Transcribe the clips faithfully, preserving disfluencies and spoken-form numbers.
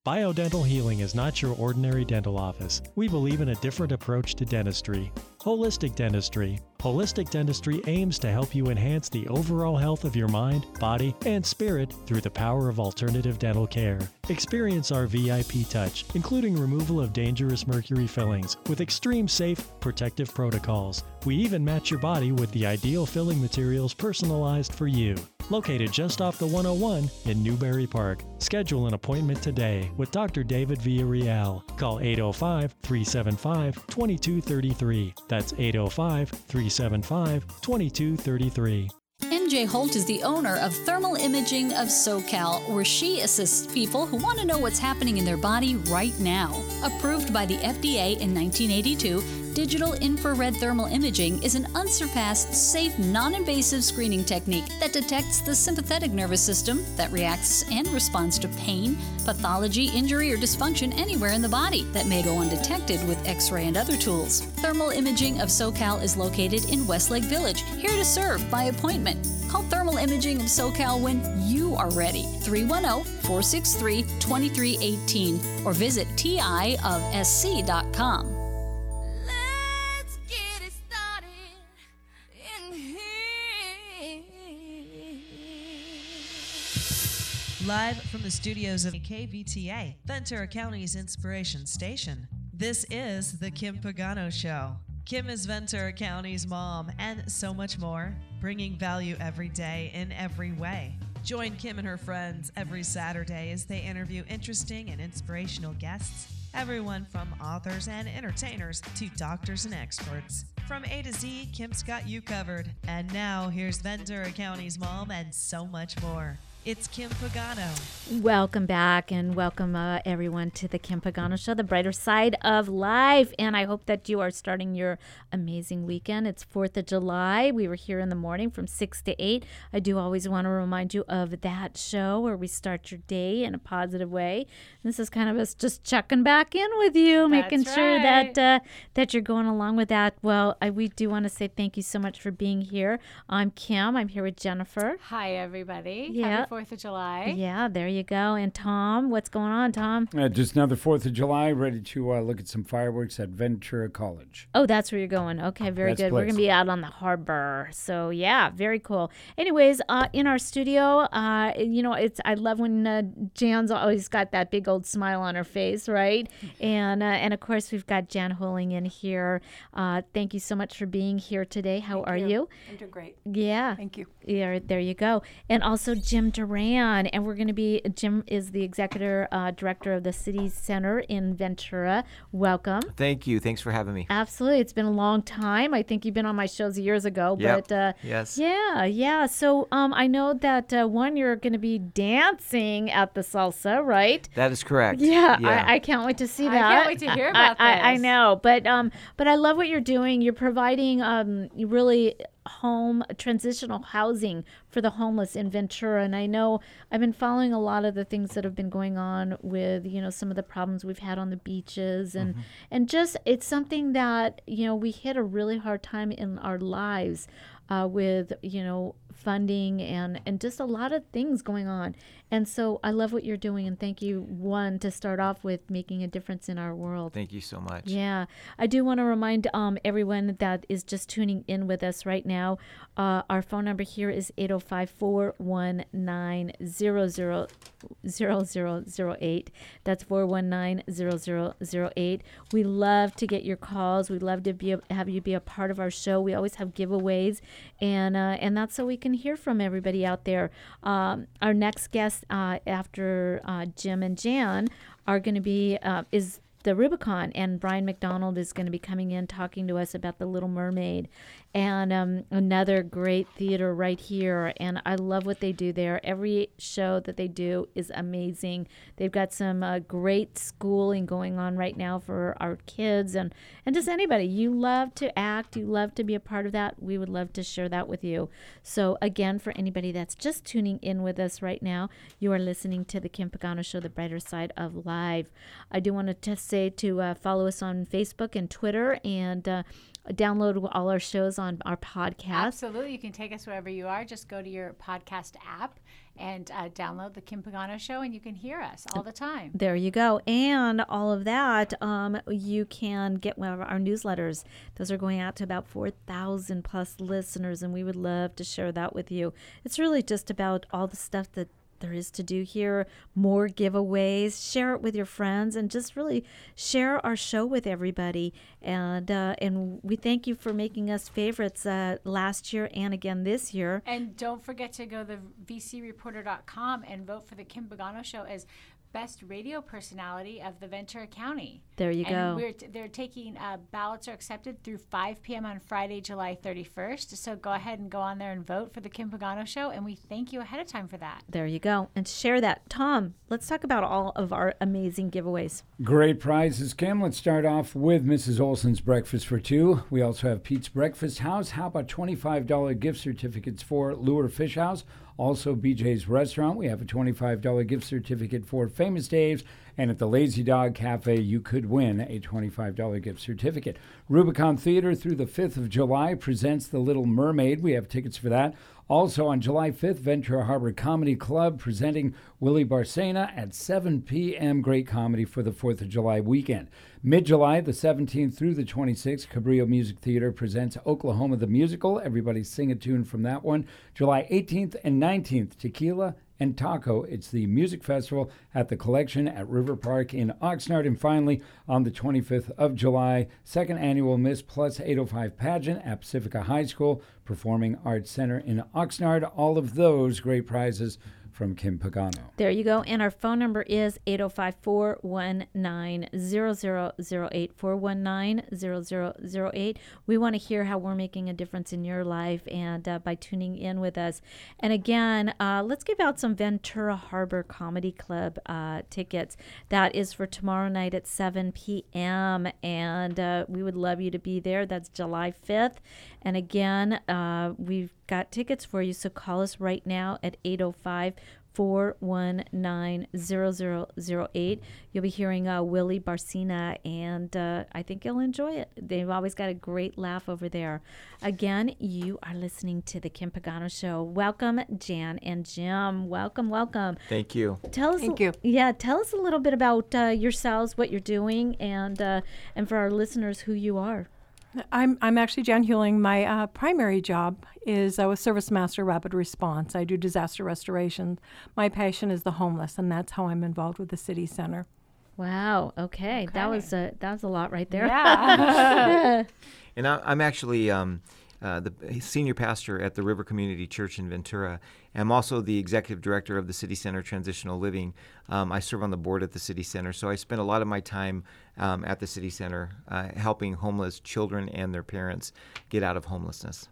Biodental Healing is not your ordinary dental office. We believe in a different approach to dentistry. Holistic dentistry. Holistic dentistry aims to help you enhance the overall health of your mind, body, and spirit through the power of alternative dental care. Experience our V I P touch, including removal of dangerous mercury fillings with extreme safe, protective protocols. We even match your body with the ideal filling materials personalized for you. Located just off the one oh one in Newbury Park. Schedule an appointment today with Doctor David Villarreal. Call eight oh five, three seven five, two two three three. That's eight oh five, three seven five, two two three three. M J Holt is the owner of Thermal Imaging of SoCal, where she assists people who want to know what's happening in their body right now. Approved by the F D A in nineteen eighty-two, digital infrared thermal imaging is an unsurpassed, safe, non-invasive screening technique that detects the sympathetic nervous system that reacts and responds to pain, pathology, injury, or dysfunction anywhere in the body that may go undetected with X-ray and other tools. Thermal Imaging of SoCal is located in Westlake Village, here to serve by appointment. Call Thermal Imaging of SoCal when you are ready. three one zero, four six three, two three one eight or visit T I of S C dot com. Live from the studios of K V T A, Ventura County's Inspiration Station, this is The Kim Pagano Show. Kim is Ventura County's mom and so much more, bringing value every day in every way. Join Kim and her friends every Saturday as they interview interesting and inspirational guests, everyone from authors and entertainers to doctors and experts. From A to Z, Kim's got you covered. And now, here's Ventura County's mom and so much more. It's Kim Pagano. Welcome back and welcome uh, everyone to the Kim Pagano Show, the brighter side of life. And I hope that you are starting your amazing weekend. It's fourth of July. We were here in the morning from six to eight. I do always want to remind you of that show where we start your day in a positive way. This is kind of us just checking back in with you, That's making sure right. that uh, that you're going along with that. Well, I, we do want to say thank you so much for being here. I'm Kim. I'm here with Jennifer. Hi, everybody. Yeah. Happy fourth of July. Yeah, there you go. And Tom, what's going on, Tom? Uh, just another fourth of July, ready to uh, look at some fireworks at Ventura College. Oh, that's where you're going. Okay, very That's good. We're place. going to be out on the harbor. So, yeah, very cool. Anyways, uh, in our studio, uh, you know, it's I love when uh, Jan's always got that big old smile on her face, right? And, uh, and of course, we've got Jan Holing in here. Uh, thank you so much for being here today. How Thank are you. you? I'm doing great. Yeah. Thank you. Yeah, there you go. And also Jim Duran. And we're going to be, Jim is the executive uh, director of the City Center in Ventura. Welcome. Thank you. Thanks for having me. Absolutely. It's been a long time. I think you've been on my shows years ago. Yep. But uh, Yes. yeah, yeah. So um, I know that, uh, one, you're going to be dancing at the salsa, right? That is correct. Yeah, Yeah. I, I can't wait to see I that. can't wait to hear about I, I, I this. know, but um, but I love what you're doing. You're providing um, really home transitional housing for the homeless in Ventura, and I know I've been following a lot of the things that have been going on with, you know, some of the problems we've had on the beaches, and Mm-hmm. and just it's something that, you know, we hit a really hard time in our lives uh, with, you know, funding and and just a lot of things going on. And so I love what you're doing, and thank you, one, to start off with making a difference in our world. Thank you so much. Yeah, I do want to remind um, everyone that is just tuning in with us right now. Uh, our phone number here is eight oh five, four one nine, zero zero zero zero zero eight. That's four one nine, zero zero zero eight. We love to get your calls. We love to be a, have you be a part of our show. We always have giveaways, and uh, and that's so we can hear from everybody out there. Um, our next guest uh, after uh, Jim and Jan are going to be uh, is the Rubicon, and Brian McDonald is going to be coming in talking to us about The Little Mermaid, and um, another great theater right here. And I love what they do there. Every show that they do is amazing. They've got some uh, great schooling going on right now for our kids, and, and just anybody. You love to act, you love to be a part of that. We would love to share that with you. So again, for anybody that's just tuning in with us right now, you are listening to the Kim Pagano Show, the brighter side of life. I do want to just say to uh, follow us on Facebook and Twitter and uh, download all our shows on our podcast. Absolutely. You can take us wherever you are. Just go to your podcast app and uh, download the Kim Pagano Show, and you can hear us all the time. There you go. And all of that, um, you can get one of our newsletters. Those are going out to about four thousand plus listeners, and we would love to share that with you. It's really just about all the stuff that there is to do here, more giveaways, share it with your friends, and just really share our show with everybody. And uh, and we thank you for making us favorites uh, last year and again this year. And don't forget to go to v c reporter dot com and vote for the Kim Pagano Show as best radio personality of the Ventura County. There you and go. We're t- they're taking uh, ballots are accepted through five p.m. on Friday, July thirty-first. So go ahead and go on there and vote for the Kim Pagano Show, and we thank you ahead of time for that. There you go. And share that. Tom, let's talk about all of our amazing giveaways. Great prizes, Kim. Let's start off with Missus Olson's Breakfast for Two. We also have Pete's Breakfast House. How about twenty-five dollars gift certificates for Lure Fish House? Also, B J's Restaurant, we have a twenty-five dollars gift certificate for Famous Dave's. And at the Lazy Dog Cafe, you could win a twenty-five dollars gift certificate. Rubicon Theater through the fifth of July presents The Little Mermaid. We have tickets for that. Also on July fifth, Ventura Harbor Comedy Club presenting Willie Barcena at seven p.m. Great comedy for the fourth of July weekend. Mid-July, the seventeenth through the twenty-sixth, Cabrillo Music Theater presents Oklahoma the Musical. Everybody sing a tune from that one. July eighteenth and nineteenth, Tequila and Taco. It's the music festival at the Collection at River Park in Oxnard. And finally, on the twenty-fifth of July, second annual Miss Plus eight oh five pageant at Pacifica High School, Performing Arts Center in Oxnard. All of those great prizes from Kim Pagano. There you go. And our phone number is eight oh five, four one nine, zero zero zero eight, four one nine, zero zero zero eight. We want to hear how we're making a difference in your life and uh, by tuning in with us. And again, uh, let's give out some Ventura Harbor Comedy Club uh, tickets. That is for tomorrow night at seven p.m. And uh, we would love you to be there. That's July fifth. And again, uh, we've got tickets for you, so call us right now at eight oh five, four one nine, zero zero zero eight. You'll be hearing uh, Willie Barcena, and uh, I think you'll enjoy it. They've always got a great laugh over there. Again, you are listening to the Kim Pagano Show. Welcome, Jan and Jim. Welcome, welcome. Thank you. Tell us, Thank you. Yeah, tell us a little bit about uh, yourselves, what you're doing, and uh, and for our listeners, who you are. I'm I'm actually Jan Hewling. My uh, primary job is uh, with Service Master Rapid Response. I do disaster restoration. My passion is the homeless, and that's how I'm involved with the city center. Wow. Okay, Okay. that was a that was a lot right there. Yeah. And I, I'm actually um, uh, the senior pastor at the River Community Church in Ventura. I'm also the executive director of the City Center Transitional Living. Um, I serve on the board at the City Center, so I spend a lot of my time um, at the City Center uh, helping homeless children and their parents get out of homelessness.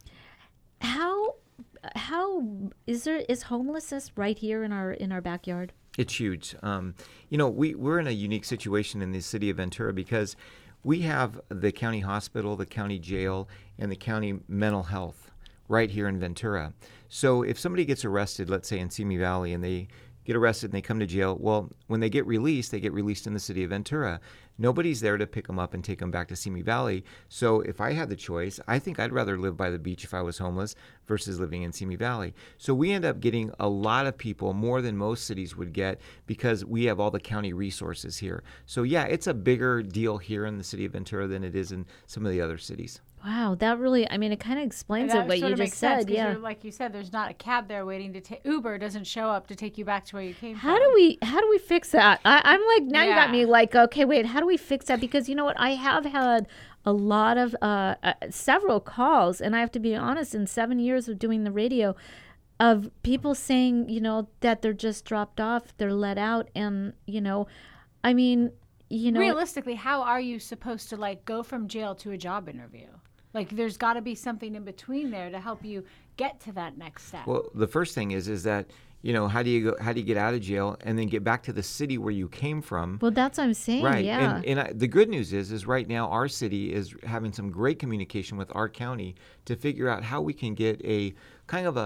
How how is there is homelessness right here in our in our backyard? It's huge. Um, you know, we, we're in a unique situation in the city of Ventura because we have the county hospital, the county jail, and the county mental health right here in Ventura. So if somebody gets arrested, let's say in Simi Valley, and they get arrested and they come to jail, well, when they get released, they get released in the city of Ventura. Nobody's there to pick them up and take them back to Simi Valley. So if I had the choice, I think I'd rather live by the beach if I was homeless versus living in Simi Valley. So we end up getting a lot of people, more than most cities would get, because we have all the county resources here. So yeah, it's a bigger deal here in the city of Ventura than it is in some of the other cities. Wow, that really, I mean, it kind of explains That it, what sort you of just makes sense, said. 'cause Yeah. you're- like you said, there's not a cab there waiting to take. Uber doesn't show up to take you back to where you came How from. do we how do we fix that? I, I'm like, now you got Yeah. me like, okay, wait, how do we fix that? Because you know what, I have had a lot of uh, uh several calls, and I have to be honest, in seven years of doing the radio, of people saying, you know, that they're just dropped off, they're let out, and you know, I mean, you know, Realistically, how are you supposed to like go from jail to a job interview? Like, there's got to be something in between there to help you get to that next step. Well, the first thing is is that, you know, how do you go, how do you get out of jail and then get back to the city where you came from? well, that's what I'm saying. Right. Yeah. And, and I, the good news is, is right now our city is having some great communication with our county to figure out how we can get a kind of a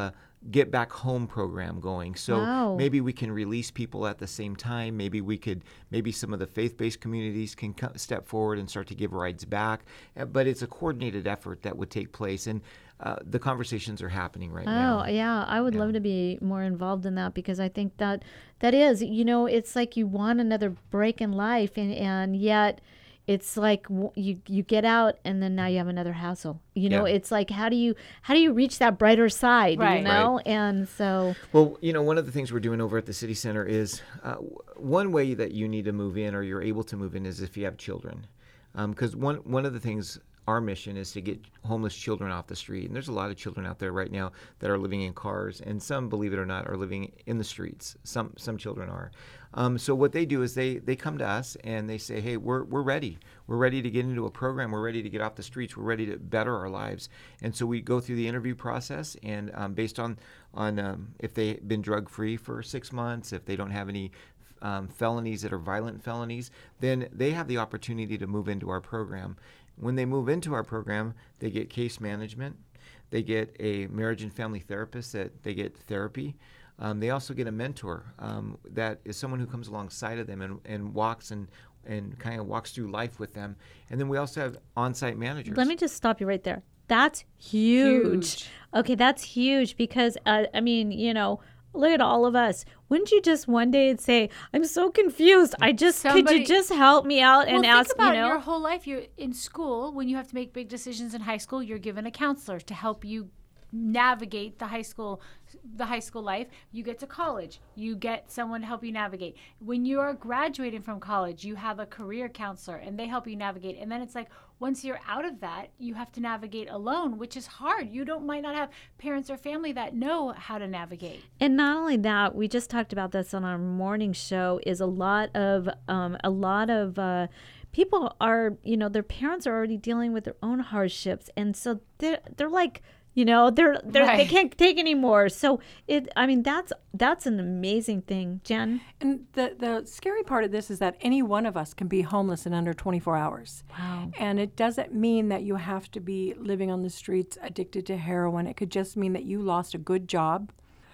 get back home program going. So Wow. maybe we can release people at the same time. Maybe we could, maybe some of the faith-based communities can co- step forward and start to give rides back. Uh, But it's a coordinated effort that would take place. And uh, the conversations are happening right now. Oh, yeah. I would Yeah. love to be more involved in that because I think that that is, you know, it's like you want another break in life and, and yet it's like w- you you get out and then now you have another hassle. You know, Yeah. it's like how do you how do you reach that brighter side, you Right. know? And so Well, you know, one of the things we're doing over at the City Center is uh, w- one way that you need to move in or you're able to move in is if you have children. Because one, one of the things, our mission is to get homeless children off the street. And there's a lot of children out there right now that are living in cars. And some, believe it or not, are living in the streets. Some some children are. Um, so what they do is they, they come to us and they say, hey, we're, we're ready. We're ready to get into a program. We're ready to get off the streets. We're ready to better our lives. And so we go through the interview process. And um, based on, on um, if they've been drug-free for six months, if they don't have any um, felonies that are violent felonies, then they have the opportunity to move into our program. When they move into our program, they get case management. They get a marriage and family therapist that they get therapy. Um, they also get a mentor um, that is someone who comes alongside of them and, and walks and, and kind of walks through life with them. And then we also have on-site managers. let me just stop you right there. That's huge. Huge. Okay, that's huge because uh, I mean, you know, look at all of us. Wouldn't you just one day say, "I'm so confused. I just could Somebody- you just help me out and well, ask, think about you know?" your whole life. You're in school. When you have to make big decisions in high school, you're given a counselor to help you navigate the high school the high school life. You get to college, you get someone to help you navigate. When you are graduating from college, you have a career counselor and they help you navigate. And then it's like once you're out of that, you have to navigate alone, which is hard. You don't might not have parents or family that know how to navigate. And not only that, we just talked about this on our morning show. Is a lot of um, a lot of uh, people are, you know, their parents are already dealing with their own hardships, and so they're they're like, you know, they're they're they Right. can't take anymore. So it, I mean, that's that's an amazing thing, Jen. And the, the scary part of this is that any one of us can be homeless in under twenty-four hours. Wow. And it doesn't mean that you have to be living on the streets addicted to heroin. It could just mean that you lost a good job,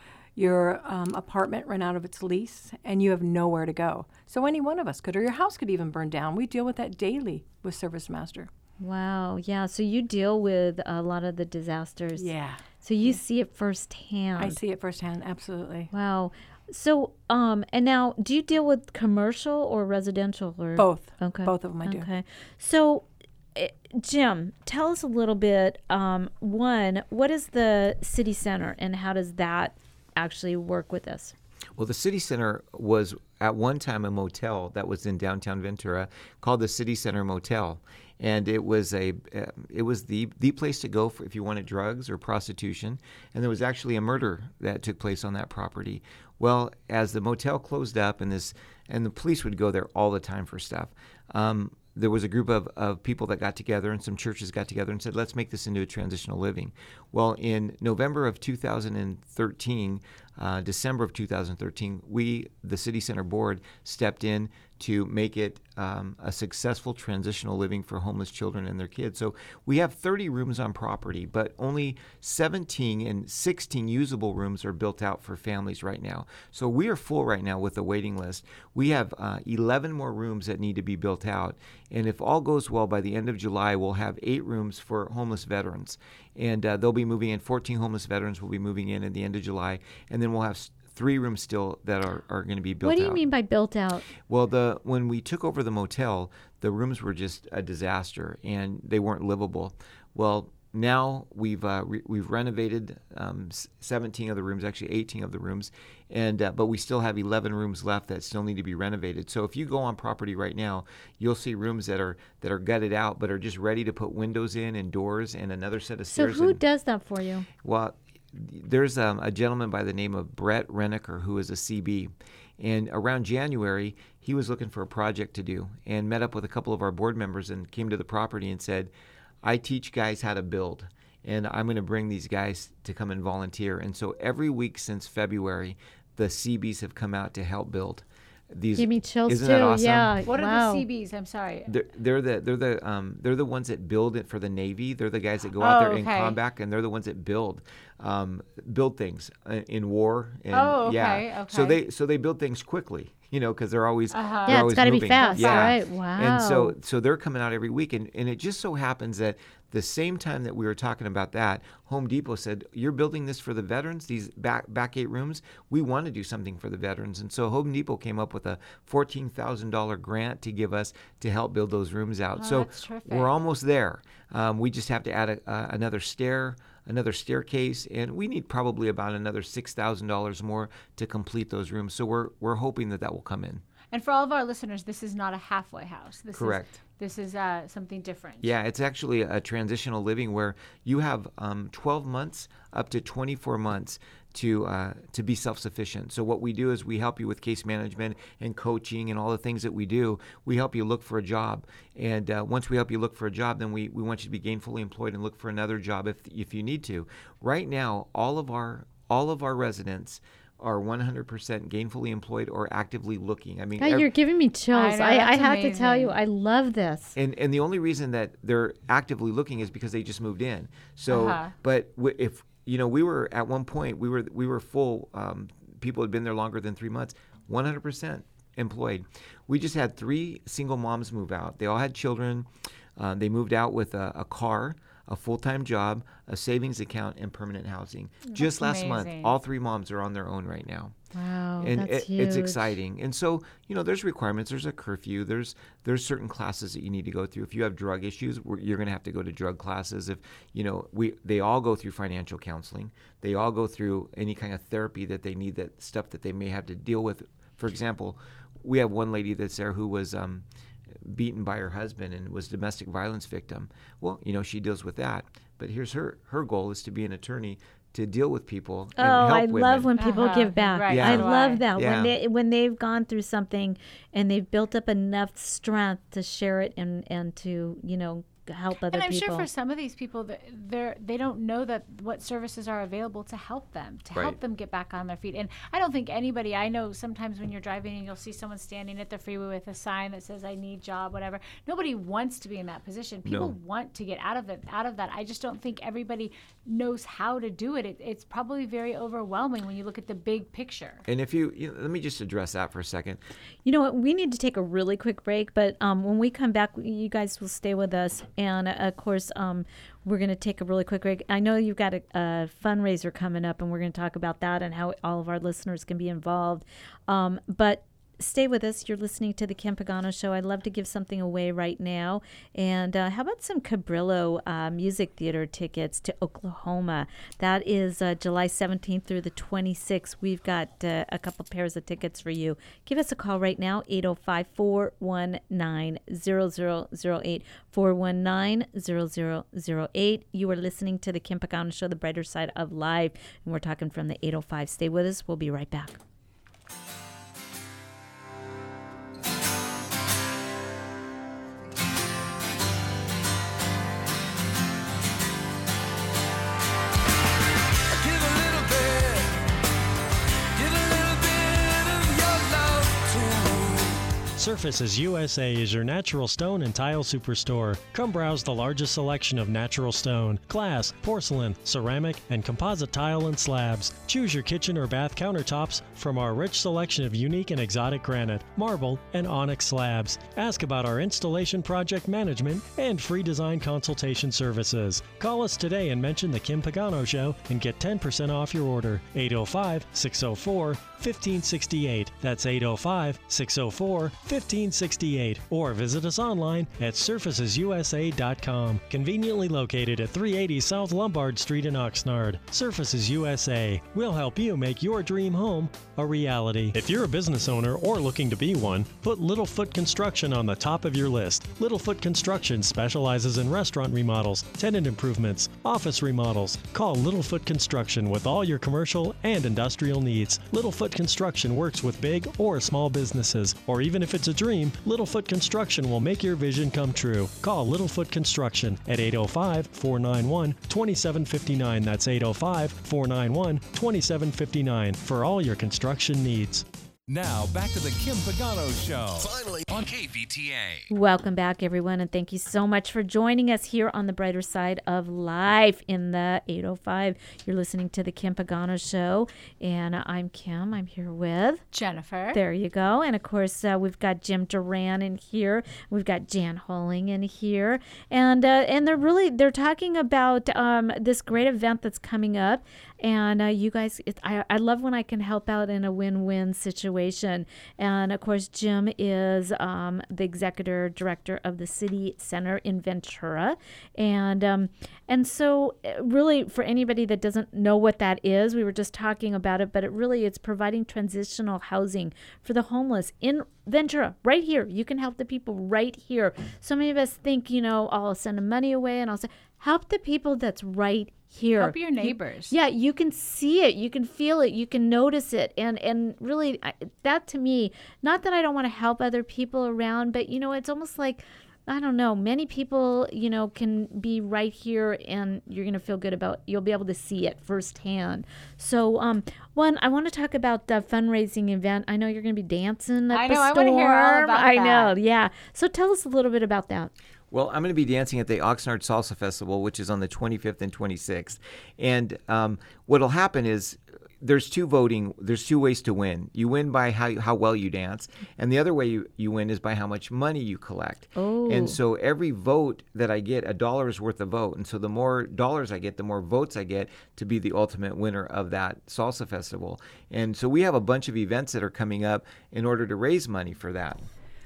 your um, apartment ran out of its lease, and you have nowhere to go. So any one of us could, or your house could even burn down. We deal with that daily with Service Master. Wow. Yeah. So you deal with a lot of the disasters. Yeah. So you see it firsthand. I see it firsthand, absolutely. Wow. So, um, and now, do you deal with commercial or residential or Both. Okay. Both of them I do. Okay. So, eh, Jim, tell us a little bit. Um, one, what is the city center, and how does that actually work with this? Well, the City Center was at one time a motel that was in downtown Ventura called the City Center Motel. And it was a, uh, it was the the place to go for if you wanted drugs or prostitution. And there was actually a murder that took place on that property. Well, as the motel closed up, and this, and the police would go there all the time for stuff. Um, there was a group of, of people that got together, and some churches got together and said, let's make this into a transitional living. Well, in November of two thousand thirteen, uh, December of two thousand thirteen, we, the City Center Board, stepped in to make it um, a successful transitional living for homeless children and their kids. So we have thirty rooms on property, but only seventeen and sixteen usable rooms are built out for families right now. So we are full right now with a waiting list. We have uh, eleven more rooms that need to be built out. And if all goes well, by the end of July, we'll have eight rooms for homeless veterans. And uh, they'll be moving in, fourteen homeless veterans will be moving in at the end of July. And then we'll have s- three rooms still that are, are going to be built out. What do you mean by built out? Well, the when we took over the motel, the rooms were just a disaster and they weren't livable. Well, now we've uh, re- we've renovated um, seventeen of the rooms, actually eighteen of the rooms, and uh, but we still have eleven rooms left that still need to be renovated. So if you go on property right now, you'll see rooms that are that are gutted out but are just ready to put windows in and doors and another set of So stairs. who in. does that for you? Well, there's um, a gentleman by the name of Brett Renneker who is a C B. And around January, he was looking for a project to do and met up with a couple of our board members and came to the property and said, I teach guys how to build, and I'm going to bring these guys to come and volunteer. And so every week since February, the C Bs have come out to help build. these. Give me chills Isn't too. that awesome? Yeah. What wow. are the C Bs? I'm sorry. They're, they're the they're the um they're the ones that build it for the Navy. They're the guys that go out Oh, there in okay. combat, and they're the ones that build um build things uh, in war. And, Oh, okay, yeah. So okay. they so they build things quickly, you know, because they're always Uh-huh. they're Yeah, it's always gotta be moving. fast, Yeah. right? And so Wow. so they're coming out every week, and, and it just so happens that the same time that we were talking about that, Home Depot said, "You're building this for the veterans, these back back eight rooms. We want to do something for the veterans." And so Home Depot came up with a fourteen thousand dollars grant to give us to help build those rooms out. Oh, so that's terrific. we're almost there. Um, we just have to add a, uh, another stair, another staircase, and we need probably about another six thousand dollars more to complete those rooms. So we're we're hoping that that will come in. And for all of our listeners, this is not a halfway house. This Correct. Is, this is uh, something different. Yeah, it's actually a transitional living where you have um, twelve months up to twenty-four months to uh, to be self-sufficient. So what we do is we help you with case management and coaching and all the things that we do. We help you look for a job. And uh, once we help you look for a job, then we, we want you to be gainfully employed and look for another job if if you need to. Right now, all of our all of our residents are one hundred percent gainfully employed or actively looking. I mean, God, ev- you're giving me chills. know, I, I that's have to tell you, amazing. I love this. And and the only reason that they're actively looking is because they just moved in. So, Uh-huh. but w- if you know, we were at one point we were we were full. Um, people had been there longer than three months. one hundred percent employed. We just had three single moms move out. They all had children. Uh, they moved out with a, a car, a full-time job, a savings account, and permanent housing. Just last month, amazing. all three moms are on their own right now. Wow, and that's it, huge. it's exciting. And so, you know, there's requirements. There's a curfew. There's there's certain classes that you need to go through. If you have drug issues, we're- you're going to have to go to drug classes. If you know, we they all go through financial counseling. They all go through any kind of therapy that they need. That stuff that they may have to deal with. For example, we have one lady that's there who was um, beaten by her husband and was domestic violence victim. Well, you know, she deals with that. But here's her her goal is to be an attorney to deal with people and Oh, help I women. love when people Uh-huh, give back. right, I so do love I. that Yeah. when they when they've gone through something and they've built up enough strength to share it and and to you know help other And I'm people. sure for some of these people, that they're they don't know that what services are available to help them, to help Right. them get back on their feet. And I don't think anybody, I know sometimes when you're driving and you'll see someone standing at the freeway with a sign that says, "I need job," whatever. Nobody wants to be in that position. People No. want to get out of it, out of that. I just don't think everybody knows how to do it. it. It's probably very overwhelming when you look at the big picture. And if you, you know, let me just address that for a second. You know what? We need to take a really quick break, but um, when we come back, you guys will stay with us. And uh, of course, um, we're going to take a really quick break. I know you've got a, a fundraiser coming up, and we're going to talk about that and how all of our listeners can be involved. Um, but stay with us. You're listening to the Kim Pagano Show. I'd love to give something away right now. And uh, how about some Cabrillo uh, Music Theater tickets to Oklahoma? That is uh, July seventeenth through the twenty-sixth. We've got uh, a couple pairs of tickets for you. Give us a call right now, eight oh five, four one nine, zero zero zero eight, four one nine, zero zero zero eight. You are listening to the Kim Pagano Show, the brighter side of life. And we're talking from the eight oh five. Stay with us. We'll be right back. Give a little bit, give a little bit of your love to me. Surfaces U S A is your natural stone and tile superstore. Come browse the largest selection of natural stone, glass, porcelain, ceramic, and composite tile and slabs. Choose your kitchen or bath countertops from our rich selection of unique and exotic granite, marble, and onyx slabs. Ask about our installation project management and free design consultation services. Call us today and mention the Kim Pagano Show and get ten percent off your order. eight oh five, six oh four, fifteen sixty-eight. That's eight oh five, six oh four, fifteen sixty-eight. Or visit us online at surfaces u s a dot com. Conveniently located at three eighty South Lombard Street in Oxnard. Surfaces U S A. We'll help you make your dream home a reality. If you're a business owner or looking to be one, put Littlefoot Construction on the top of your list. Littlefoot Construction specializes in restaurant remodels, tenant improvements, office remodels. Call Littlefoot Construction with all your commercial and industrial needs. Littlefoot Construction works with big or small businesses, or even if it's a dream, Littlefoot Construction will make your vision come true. Call Littlefoot Construction at eight oh five, four nine one, two seven five nine. That's eight oh five, four nine one, two seven five nine for all your construction needs. Now, back to the Kim Pagano Show. Finally on K V T A. Welcome back, everyone, and thank you so much for joining us here on the brighter side of life in the eight oh five. You're listening to the Kim Pagano Show, and I'm Kim. I'm here with Jennifer. There you go. And, of course, uh, we've got Jim Duran in here. We've got Jan Holling in here. And uh, and they're really, they're talking about um, this great event that's coming up. And uh, you guys, it, I, I love when I can help out in a win-win situation. And, of course, Jim is um, the executive director of the City Center in Ventura. And um, and so really, for anybody that doesn't know what that is, we were just talking about it, but it really, it's providing transitional housing for the homeless in Ventura, right here. You can help the people right here. So many of us think, you know, I'll send the money away and I'll say, help the people that's right here. Help your neighbors. You, yeah, you can see it, you can feel it, you can notice it, and and really, I, that to me, not that I don't want to help other people around, but you know, it's almost like, I don't know, many people, you know, can be right here, and you're going to feel good about, you'll be able to see it firsthand. So, um, one, I want to talk about the fundraising event. I know you're going to be dancing at I the know, I storm. want to hear all about I that. know, yeah. So tell us a little bit about that. Well, I'm going to be dancing at the Oxnard Salsa Festival, which is on the twenty-fifth and twenty-sixth. And um, what'll happen is there's two voting, there's two ways to win. You win by how how well you dance, and the other way you, you win is by how much money you collect. Oh. And so every vote that I get, a dollar is worth a vote. And so the more dollars I get, the more votes I get to be the ultimate winner of that salsa festival. And so we have a bunch of events that are coming up in order to raise money for that.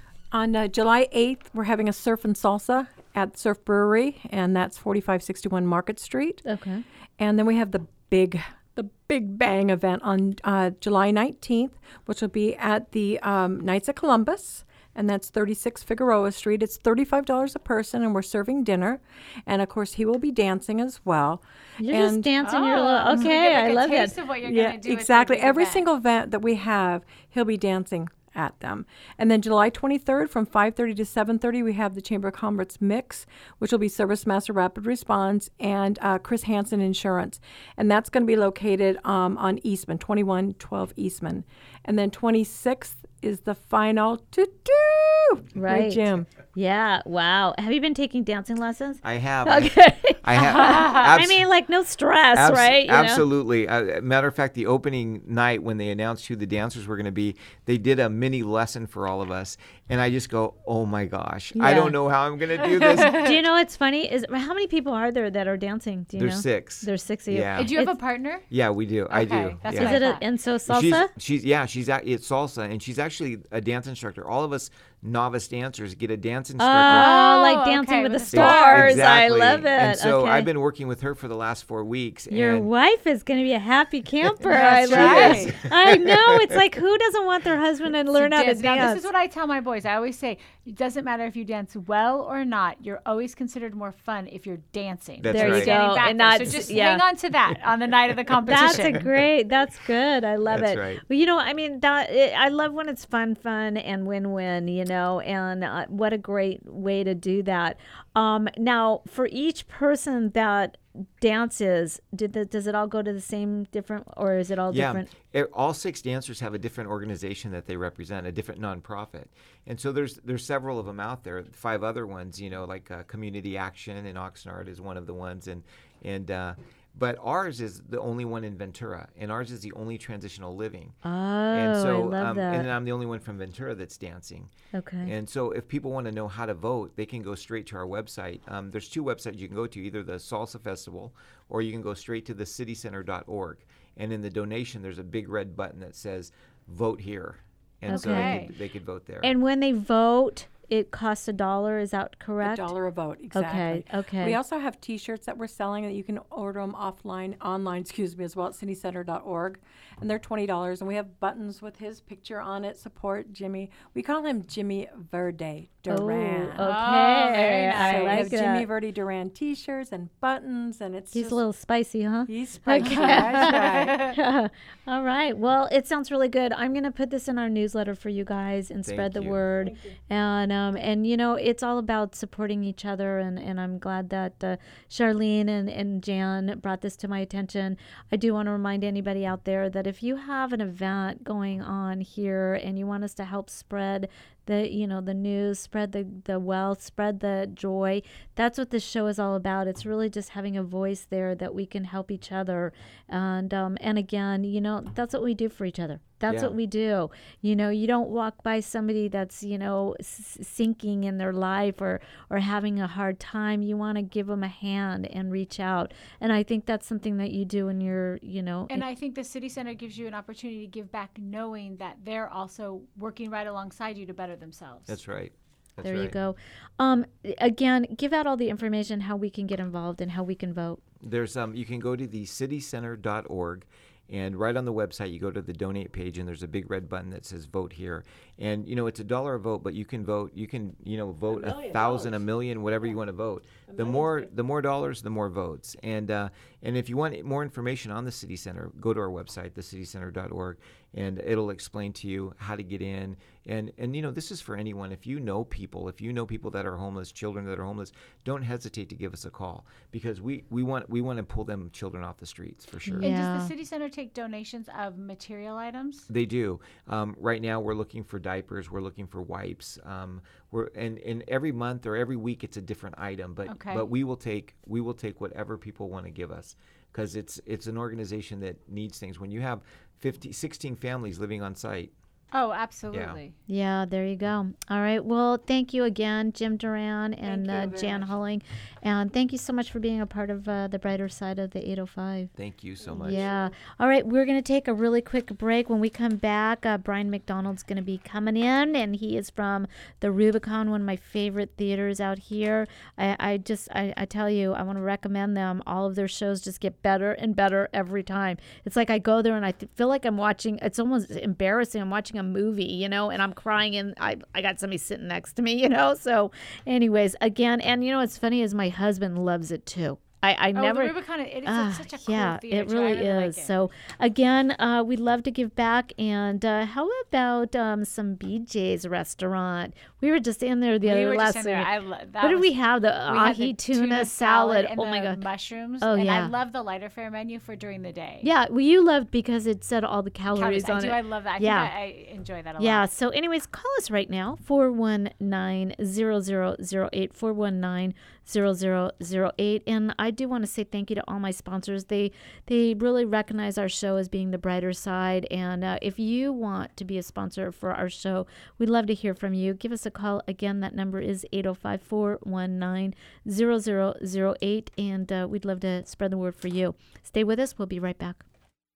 On uh, July eighth, we're having a surf and salsa at Surf Brewery, and that's forty-five sixty-one Market Street. Okay. And then we have the big, the Big Bang event on uh, July nineteenth, which will be at the um, Knights of Columbus, and that's thirty-six Figueroa Street. It's thirty-five dollars a person, and we're serving dinner. And, of course, he will be dancing as well. You're and just dancing Oh, your little, so you okay, get, like, I a love taste it. of what you're Yeah, going to do. exactly. At the big Every event. single event that we have, he'll be dancing at them. And then July twenty-third from five thirty to seven thirty, we have the Chamber of Commerce Mix, which will be Service Master Rapid Response and uh, Chris Hansen Insurance. And that's going to be located um, on Eastman, twenty-one twelve Eastman. And then twenty-sixth is the final to-do. Right. Jim. Yeah, wow. Have you been taking dancing lessons? I have. Okay. I have. I abs- mean, like, no stress, abs- right? You know? Absolutely. Uh, matter of fact, the opening night when they announced who the dancers were going to be, they did a mini lesson for all of us. And I just go, oh my gosh, I Yeah. don't know how I'm going to do this. Do you know what's funny? Is how many people are there that are dancing? Do you There's know? six. There's six of you. Yeah. Do you have a It's- partner? Yeah, we do. I Okay, do. that's yeah. Is what it I a thought. Enso Salsa? She's, she's yeah, she's at, it's salsa, and she's actually a dance instructor. All of us novice dancers get a dance instructor. Oh, like Oh, Dancing okay, with the with the Stars. Exactly. I love it. And so okay. I've been working with her for the last four weeks. Your and wife is going to be a happy camper. That's I love right. it. I know. It's like, who doesn't want their husband to learn how to dance. Now, dance? this is what I tell my boys. I always say, it doesn't matter if you dance well or not. You're always considered more fun if you're dancing. That's There you right. Standing go. back And there. that's, so just yeah. hang on to that on the night of the That's competition. a great. That's good. I love That's it. right. Well, you know, I mean, that it, I love when it's fun, fun, and win-win. You know, and uh, what a great way to do that. Um, now, for each person that dances, did the, does it all go to the same different, or is it all Yeah, different? e- all six dancers have a different organization that they represent, a different nonprofit, and so there's there's several of them out there. Five other ones, you know, like uh, Community Action in Oxnard is one of the ones, and and uh, but ours is the only one in Ventura, and ours is the only transitional living. Oh, and so, I love um, that. and then I'm the only one from Ventura that's dancing. Okay. And so if people want to know how to vote, they can go straight to our website. Um, there's two websites you can go to, either the Salsa Festival, or you can go straight to the city center dot org. And in the donation, there's a big red button that says vote here. And so they Okay. could, they could vote there. And when they vote, it costs a dollar. Is that correct? A dollar a vote, exactly. Okay, okay. We also have T-shirts that we're selling that you can order them offline, online, excuse me, as well at city center dot org, and they're twenty dollars. And we have buttons with his picture on it. Support Jimmy. We call him Jimmy Verde Duran. Oh, okay. very I So we like have that. Jimmy Verde Duran T-shirts and buttons, and it's He's just, a little spicy, huh? he's spicy. That's right. All right. Well, it sounds really good. I'm going to put this in our newsletter for you guys and Thank spread the you. word. And um, and you know, it's all about supporting each other. And, and I'm glad that uh, Charlene and, and Jan brought this to my attention. I do want to remind anybody out there that if you have an event going on here and you want us to help spread the, you know, the news, spread the, the wealth, spread the joy. That's what this show is all about. It's really just having a voice there that we can help each other. And, um, and again, you know, that's what we do for each other. That's Yeah. what we do. You know, you don't walk by somebody that's, you know, s- sinking in their life or, or having a hard time. You want to give them a hand and reach out. And I think that's something that you do in your, you know. And I think the City Center gives you an opportunity to give back knowing that they're also working right alongside you to better themselves. That's right. That's there right. you go. Um, again, give out all the information, how we can get involved and how we can vote. There's um, you can go to the city center dot org. And right on the website, you go to the donate page, and there's a big red button that says vote here. And, you know, it's a dollar a vote, but you can vote. You can, you know, vote a, a thousand, dollars. a million, whatever you want to vote. A the more good. the more dollars, the more votes. And uh, and if you want more information on the City Center, go to our website, the city center dot org, and it'll explain to you how to get in. And, and, you know, this is for anyone. If you know people, if you know people that are homeless, children that are homeless, don't hesitate to give us a call, because we, we want we want to pull them children off the streets for sure. And Yeah. does the City Center take donations of material items? They do. Um, right now, we're looking for diapers. We're looking for wipes. Um, we're and, and every month or every week, it's a different item. But Okay. but we will take we will take whatever people want to give us, because it's it's an organization that needs things. When you have fifty, sixteen families living on site. Oh, absolutely. Yeah, there you go. All right. Well, thank you again, Jim Duran and Thank uh, you very Jan much. Hulling. And thank you so much for being a part of uh, the brighter side of the eight oh five. Thank you so much. Yeah. All right. We're going to take a really quick break. When we come back, uh, Brian McDonald's going to be coming in, and he is from the Rubicon, one of my favorite theaters out here. I, I just, I, I tell you, I want to recommend them. All of their shows just get better and better every time. It's like I go there and I th- feel like I'm watching, it's almost embarrassing. I'm watching a movie, you know, and I'm crying, and I, I got somebody sitting next to me, you know. So anyways, again, and you know what's funny is my husband loves it too. I, I Oh, never. the Rubicon, it is Ah, such a cool yeah, theater. it too. I really really is. like it. So again, uh, we'd love to give back. And uh, how about um, some B J's restaurant? We were just in there the we other were last just in there. week. I lo- that What did was- we have? The we had ahi the tuna, salad. and Oh my the god. mushrooms. Oh, and yeah. I love the lighter fare menu for during the day. Yeah, well, you loved because it said all the calories Calories. I on do. it. I love that. I Yeah. think I, I enjoy that a Yeah. lot. So, anyways, call us right now, four one nine, zero zero zero eight, four one nine, zero zero zero eight. And I do want to say thank you to all my sponsors. They they really recognize our show as being the brighter side. And uh, if you want to be a sponsor for our show, we'd love to hear from you. Give us a call. Again, that number is eight oh five, four one nine, zero zero zero eight. And uh, we'd love to spread the word for you. Stay with us. We'll be right back.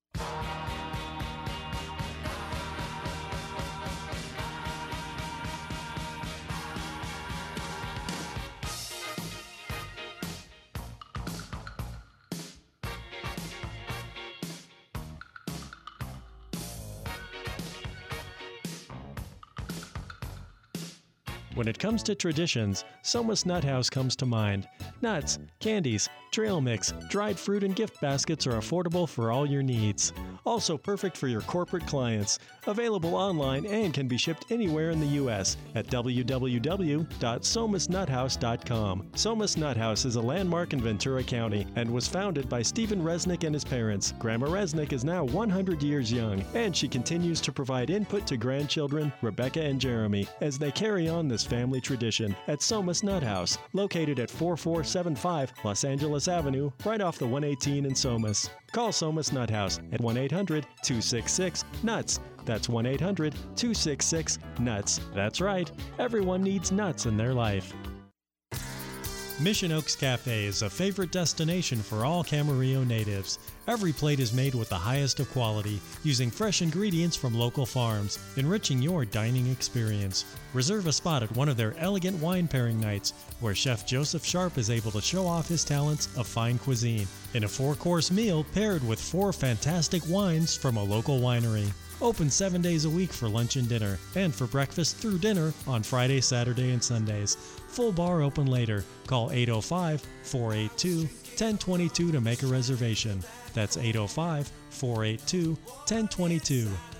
When it comes to traditions, Soma's Nut House comes to mind. Nuts, candies, trail mix, dried fruit, and gift baskets are affordable for all your needs. Also perfect for your corporate clients. Available online and can be shipped anywhere in the U S at w w w dot somas nut house dot com. Somas Nut House is a landmark in Ventura County and was founded by Stephen Resnick and his parents. Grandma Resnick is now one hundred years young, and she continues to provide input to grandchildren, Rebecca and Jeremy, as they carry on this family tradition at Somas Nut House, located at forty-four seventy-five Los Angeles Avenue, right off the one eighteen in Somas. Call Somas Nut House at one eight hundred, two six six, nuts. That's one eight hundred, two six six, nuts. That's right, everyone needs nuts in their life. Mission Oaks Cafe is a favorite destination for all Camarillo natives. Every plate is made with the highest of quality, using fresh ingredients from local farms, enriching your dining experience. Reserve a spot at one of their elegant wine pairing nights, where Chef Joseph Sharp is able to show off his talents of fine cuisine, in a four-course meal paired with four fantastic wines from a local winery. Open seven days a week for lunch and dinner, and for breakfast through dinner on Friday, Saturday, and Sundays. Full bar open later. Call eight oh five, four eight two, one oh two two to make a reservation. That's eight oh five, four eight two, one oh two two.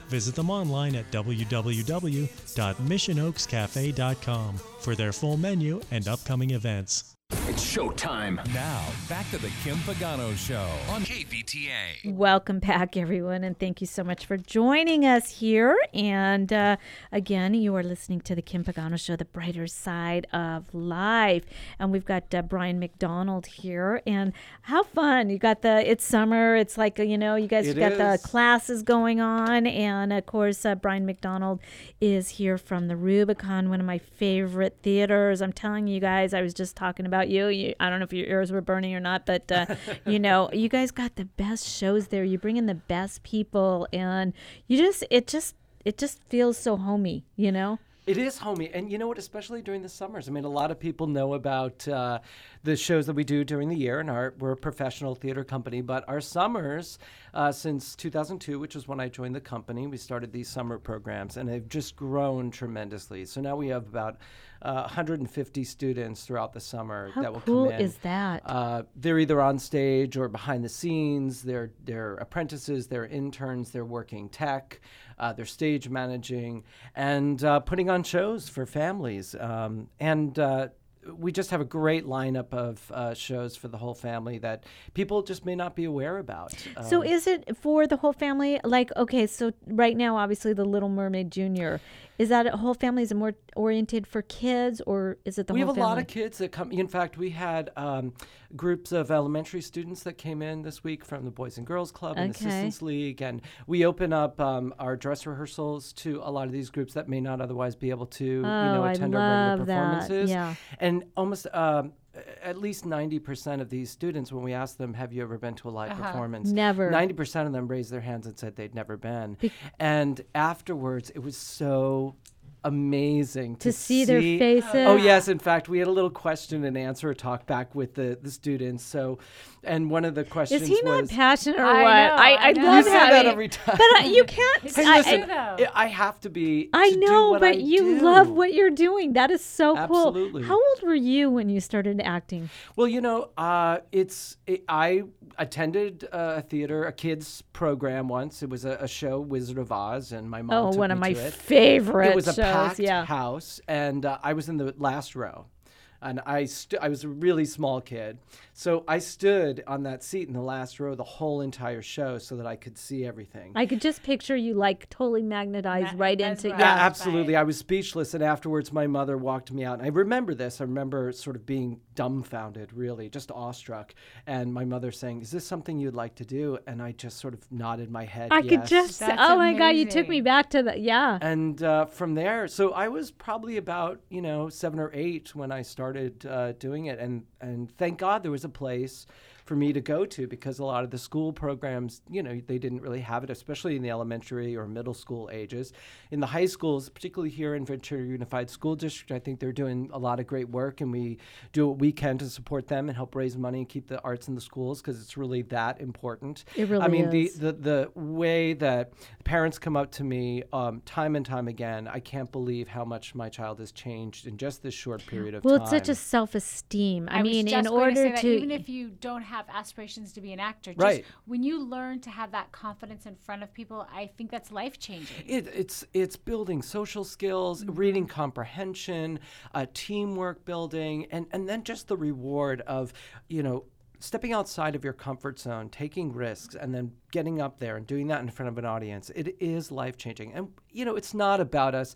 Visit them online at w w w dot mission oaks cafe dot com for their full menu and upcoming events. It's showtime. Now, back to the Kim Pagano Show on K V T A. Welcome back, everyone, and thank you so much for joining us here. And uh, again, you are listening to the Kim Pagano Show, the brighter side of life. And we've got uh, Brian McDonald here. And how fun. You got the, it's summer. It's like, you know, you guys It got is. the classes going on. And of course, uh, Brian McDonald is here from the Rubicon, one of my favorite theaters. I'm telling you guys, I was just talking about you. you I don't know if your ears were burning or not, but, uh, you know, you guys got the best shows there. You bring in the best people, and you just, it just, it just feels so homey, you know? It is homey. And you know what, especially during the summers. I mean, a lot of people know about uh, the shows that we do during the year, and our, we're a professional theater company, but our summers, uh, since two thousand two, which was when I joined the company, we started these summer programs, and they've just grown tremendously. So now we have about uh, one hundred fifty students throughout the summer How that will cool come in. is that? Uh, they're either on stage or behind the scenes. They're, they're apprentices, they're interns, they're working tech. Uh, they're stage managing and uh, putting on shows for families. Um, and uh, we just have a great lineup of uh, shows for the whole family that people just may not be aware about. So Um, is it for the whole family? Like, okay, so right now, obviously, The Little Mermaid Junior Is that a whole family? Is it more oriented for kids, or is it the we whole have a family? lot of kids that come. In fact, we had um, groups of elementary students that came in this week from the Boys and Girls Club and Okay. Assistance League, and we open up um, our dress rehearsals to a lot of these groups that may not otherwise be able to, you know, Oh, I attend our regular love that. performances. Yeah. And almost um, at least ninety percent of these students, when we ask them, "Have you ever been to a live Uh-huh. performance?" Never. ninety percent of them raised their hands and said they'd never been. And afterwards, it was so amazing to, To see their faces. Oh yes, in fact, we had a little question and answer talk back with the, the students. So, and one of the questions Is he not was, passionate or I what? know, I, I I know. love You say that having- every time. But uh, you can't. It's Hey, I, listen, I- I, I have to be. I to do know, what but I you do. love what you're doing. That is so Absolutely. cool. How old were you when you started acting? Well, you know, uh, it's it, I attended uh, a theater, a kids program once. It was a, a show, Wizard of Oz, and my mom Oh, took one me of my to it. favorite It was a shows. packed Yeah. house, and uh, I was in the last row. And I st- I was a really small kid. So I stood on that seat in the last row the whole entire show so that I could see everything. I could just picture you like totally magnetized Ma- right into. mesmerized. Yeah, Right. absolutely. I was speechless, and afterwards, my mother walked me out. And I remember this. I remember sort of being dumbfounded, really, just awestruck. And my mother saying, "Is this something you'd like to do?" And I just sort of nodded my head. I yes. could just. That's Oh my God! You took me amazing. back to the. Yeah. And uh, from there, so I was probably about, you know, seven or eight when I started uh, doing it. And, and thank God there was a place for me to go to, because a lot of the school programs, you know, they didn't really have it, especially in the elementary or middle school ages. In the high schools, particularly here in Ventura Unified School District, I think they're doing a lot of great work, and we do what we can to support them and help raise money and keep the arts in the schools, because it's really that important. It really I mean, is. the, the the way that parents come up to me um, time and time again, I can't believe how much my child has changed in just this short period of Well, time. it's such a self-esteem. I, I mean, was in just going to say order that to. even if you don't have aspirations to be an actor, just Right. when you learn to have that confidence in front of people, I think that's life changing. It, it's it's building social skills, reading comprehension, uh, teamwork building, and, and then just the reward of, you know, stepping outside of your comfort zone, taking risks, and then getting up there and doing that in front of an audience. It is life changing. And, you know, it's not about us,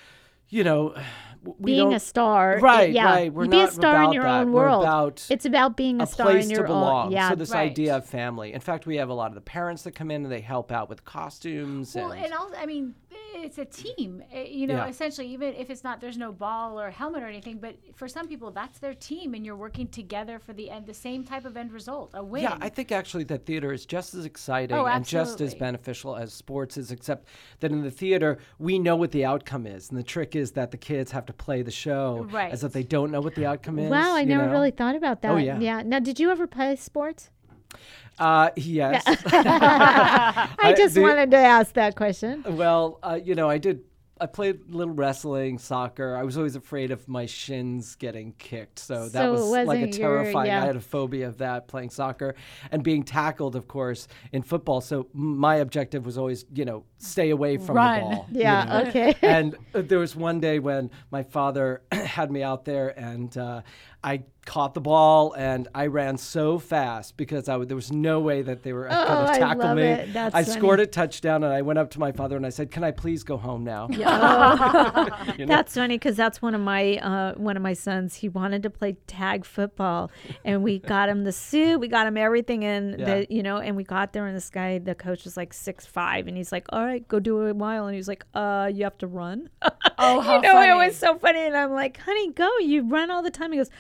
you know, w- we being don't- a star, Right, yeah. right. We're you be a not star in about your that. own We're world. about it's about being a, a star place in to your belong. own. Yeah, So this Right. idea of family. In fact, we have a lot of the parents that come in and they help out with costumes. Well, and, and also, I mean, it's a team. Uh, You know, Yeah. essentially, even if it's not, there's no ball or helmet or anything, but for some people, that's their team, and you're working together for the end, the same type of end result, a win. Yeah, I think actually that theater is just as exciting Oh, and just as absolutely. beneficial as sports is, except that in the theater, we know what the outcome is. And the trick is that the kids have to play the show Right. as if they don't know what the outcome is. Wow, I you never know? really thought about that. Oh, yeah. Yeah. Now, did you ever play sports? Uh, yes. I just the- wanted to ask that question. Well, uh, you know, I did I played a little wrestling, soccer. I was always afraid of my shins getting kicked. So that So it was like a wasn't your- terrifying. yeah. I had a phobia of that, playing soccer and being tackled, of course, in football. So my objective was always, you know, stay away from Run. the ball. you Yeah, know. okay. And uh, there was one day when my father had me out there, and uh, I caught the ball, and I ran so fast because I w- there was no way that they were Oh, going I to tackle love me. it. That's I funny. scored a touchdown, and I went up to my father and I said, "Can I please go home now?" You know? That's funny because that's one of my uh, one of my sons. He wanted to play tag football, and we got him the suit, we got him everything, and Yeah. the you know, and we got there, and this guy, the coach, was like six five, and he's like, "All right, go do a mile," and he was like, "Uh, you have to run." Oh, how you know, funny. it was so funny, and I'm like, "Honey, go! You run all the time." He goes,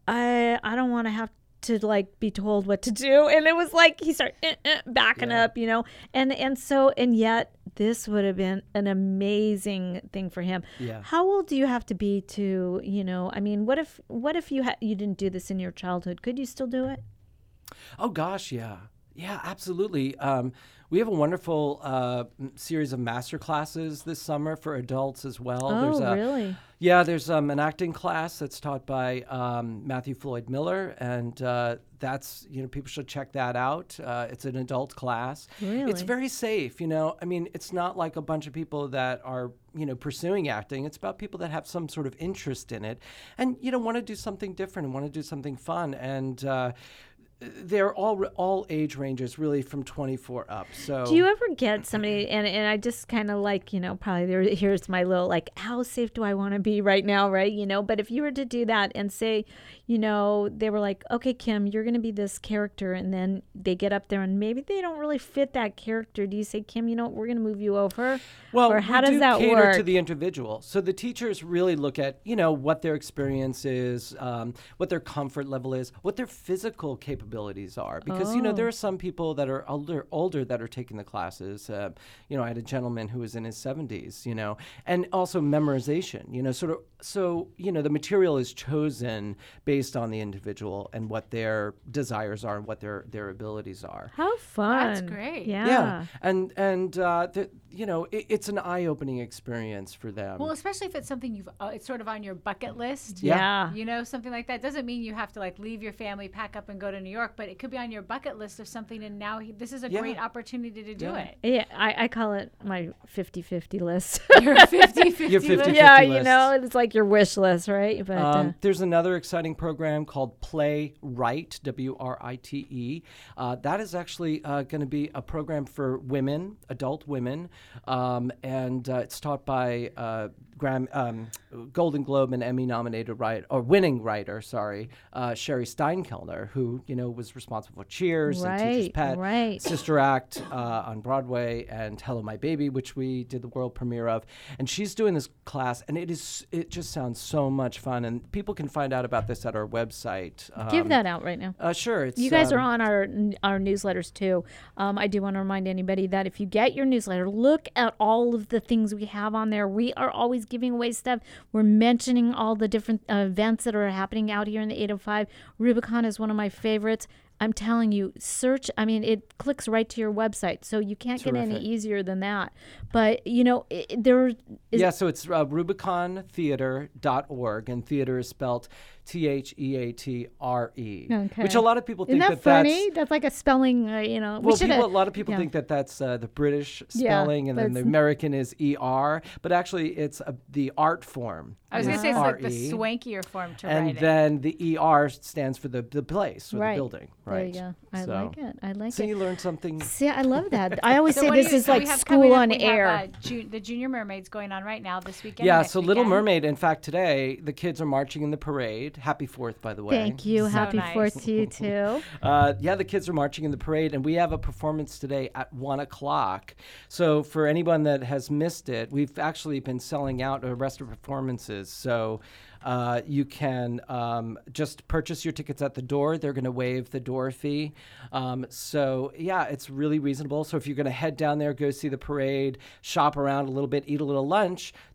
"I I don't want to have." to like be told what to do, and it was like he started uh, uh, backing Yeah. up, you know, and and so and yet this would have been an amazing thing for him. Yeah. How old do you have to be to, you know, I mean, what if what if you had you didn't do this in your childhood? Could you still do it? Oh gosh, yeah, yeah, absolutely. Um, we have a wonderful uh, m- series of master classes this summer for adults as well. Oh, there's a, really? Yeah, there's um, an acting class that's taught by um, Matthew Floyd Miller, and uh, that's, you know, people should check that out. Uh, it's an adult class. Really? It's very safe, you know. I mean, it's not like a bunch of people that are, you know, pursuing acting. It's about people that have some sort of interest in it and, you know, want to do something different and want to do something fun. And uh, they're all all age ranges, really, from twenty-four up. So Do you ever get somebody, and, and I just kind of like, you know, probably there, here's my little, like, how safe do I want to be right now, right? You know, but if you were to do that and say, you know, they were like, okay, Kim, you're going to be this character, and then they get up there and maybe they don't really fit that character. Do you say, Kim, you know, we're going to move you over? Well, or how we does do that cater work? to the individual. So the teachers really look at, you know, what their experience is, um, what their comfort level is, what their physical capabilities are. Because, you know, there Oh. are some people that are older, older that are taking the classes. Uh, you know, I had a gentleman who was in his seventies, you know, and also memorization, you know, sort of. So, you know, the material is chosen based on the individual and what their desires are and what their, their abilities are. How fun. That's great. Yeah. Yeah, and and uh, the, you know, it, it's an eye-opening experience for them. Well, especially if it's something you've, uh, it's sort of on your bucket list. Yeah. You know, something like that doesn't mean you have to like leave your family, pack up, and go to New York, but it could be on your bucket list of something. And now he, this is a Yeah. great opportunity to do Yeah. it. Yeah, I, I call it my fifty-fifty list. Your fifty-fifty Your fifty-fifty yeah, you list. know, it's like your wish list, right? But Um, uh, there's another exciting program called Play Right, W R I T E. Uh, that is actually uh, going to be a program for women, adult women, um, and uh, it's taught by uh, Gram, um, Golden Globe and Emmy nominated writer, or winning writer, sorry, uh, Sherry Steinkellner, who, you know, was responsible for Cheers and Teacher's Right, Pet, right. Sister Act uh, on Broadway, and Hello My Baby, which we did the world premiere of. And she's doing this class, and it is it just sounds so much fun. And people can find out about this at our website. give Um, that out right now. Uh, sure. It's, You guys are um, on our our newsletters too. Um, I do want to remind anybody that if you get your newsletter, look at all of the things we have on there. We are always giving away stuff. We're mentioning all the different uh, events that are happening out here in the eight oh five. Rubicon is one of my favorites. I'm telling you, search. I mean, it clicks right to your website, so you can't get any Terrific. easier than that. But you know, it, there is. Yeah, so it's uh, rubicon theater dot org, and theater is spelled T H E A T R E, Okay. which a lot of people Isn't think that, that funny? that's That's like a spelling. Uh, you know, we well, shoulda- people, a lot of people yeah. think that that's uh, the British Yeah, spelling, and but then the it's- American is E R, but actually it's uh, the art form. I was going is to say it's like the R E, swankier form to and write it. then the E R stands for the, the place or Right. the building, There right? you go. I So- like it. I like So it. you learn something. See, I love that. I always So say what do this you- is so we like have coming school up, on we have, air. uh, Ju- the Junior Mermaid's going on right now this weekend. Yeah, next so Little weekend. Mermaid, in fact, today, the kids are marching in the parade. Happy Fourth, by the way. Thank you. So Happy nice. Fourth to you too. Uh, yeah, the kids are marching in the parade, and we have a performance today at one o'clock. So for anyone that has missed it, we've actually been selling out the rest of performances. So uh, you can um, just purchase your tickets at the door. They're going to waive the door fee. Um, so yeah, it's really reasonable. So if you're going to head down there, go see the parade, shop around a little bit, eat a little lunch,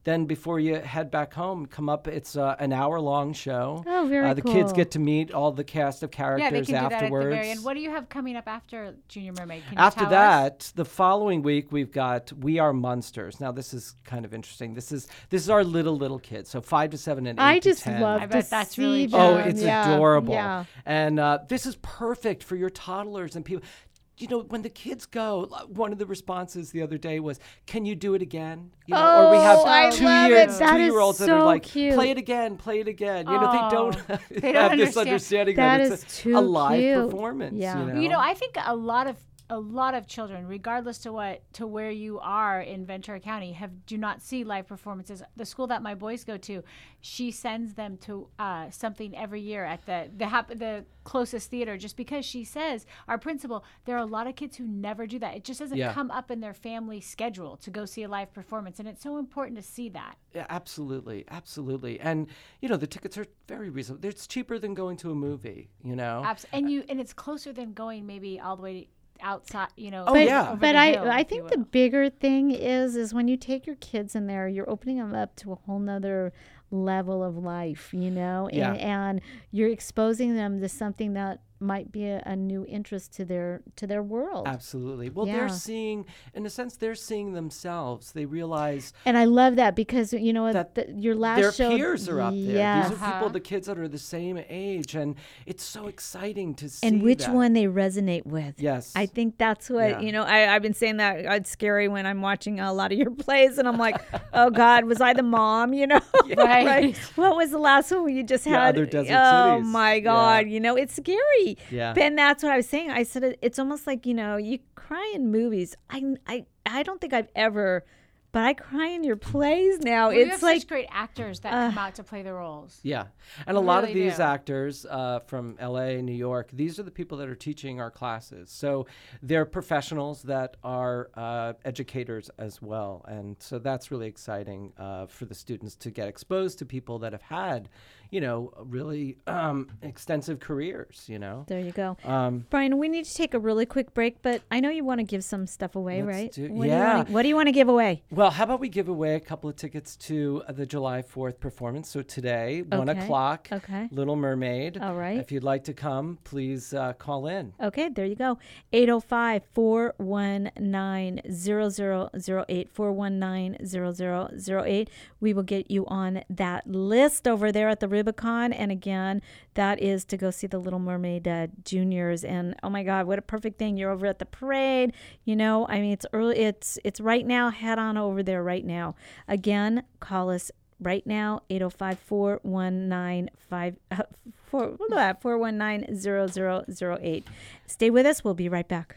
then before you head back home, come up. It's uh, an hour-long show. Oh, very uh, the cool. kids get to meet all the cast of characters Yeah, they can do that at the afterwards. very end. What do you have coming up after Junior Mermaid? Can you After tell that, us? the following week we've got We Are Monsters. Now this is kind of interesting. This is this is our little little kids, so five to seven and eight I to just ten. love I to bet that's see really them. Oh, it's Yeah, adorable. Yeah. And uh, this is perfect for your toddlers and people. You know, when the kids go, one of the responses the other day was, "Can you do it again?" You know, or we have Oh, I two love years, it. That two is year olds that are so like, cute. "Play it again, play it again." You know, they don't, Oh, they have don't this understand. understanding That that, is it's a, too a live cute. performance. Yeah. You know, You know, I think a lot of a lot of children, regardless to what to where you are in Ventura County, have do not see live performances. The school that my boys go to, she sends them to uh, something every year at the the hap- the closest theater, just because she says, our principal, there are a lot of kids who never do that. It just doesn't Yeah. come up in their family schedule to go see a live performance, and it's so important to see that. Yeah, absolutely, absolutely. And you know, the tickets are very reasonable. It's cheaper than going to a movie. You know, Abs- and you and it's closer than going maybe all the way outside. You know, Oh, But, yeah. over but the I, hill, I if you think the will. bigger thing is is when you take your kids in there, you're opening them up to a whole nother level of life, you know, and, Yeah. and you're exposing them to something that might be a, a new interest to their to their world. absolutely. Well, Yeah. they're seeing, in a sense, they're seeing themselves. They realize And I love that because you know that the, your last their show, peers are up there. yes. These are people, Uh-huh. the kids that are the same age, and it's so exciting to see. and which that. one they resonate with. Yes. I think that's what, Yeah. you know, I, I've been saying that it's scary when I'm watching a lot of your plays and I'm like, oh God, was I the mom, you know? Right. What was the last one where you just Yeah, had? Other Desert oh Cities. my Yeah. God, you know, it's scary. Yeah. And that's what I was saying. I said, it, it's almost like, you know, you cry in movies. I, I, I don't think I've ever, but I cry in your plays now. Well, you it's have like, such great actors that come out to play the roles. Yeah. And a lot of really these do. actors uh, from L A, New York, these are the people that are teaching our classes. So they're professionals that are uh, educators as well. And so that's really exciting uh, for the students to get exposed to people that have had, you know, really um, extensive careers, you know. there you go. Um, Brian, we need to take a really quick break, but I know you want to give some stuff away, Let's right? do- what yeah. Do you wanna, what do you want to give away? Well, how about we give away a couple of tickets to uh, the July fourth performance? So today, one Okay. o'clock, Okay. Little Mermaid. All right. If you'd like to come, please uh, call in. Okay, there you go. eight oh five, four one nine, zero zero zero eight, four one nine, zero zero zero eight. We will get you on that list over there at the Rubicon. And again, that is to go see the Little Mermaid uh, Juniors. And oh my God, what a perfect thing. You're over at the parade. You know, I mean, it's early. It's, it's right now. Head on over there right now. Again, call us right now, eight oh five, four one nine, five, uh, four, four one nine, zero zero zero eight. Stay with us. We'll be right back.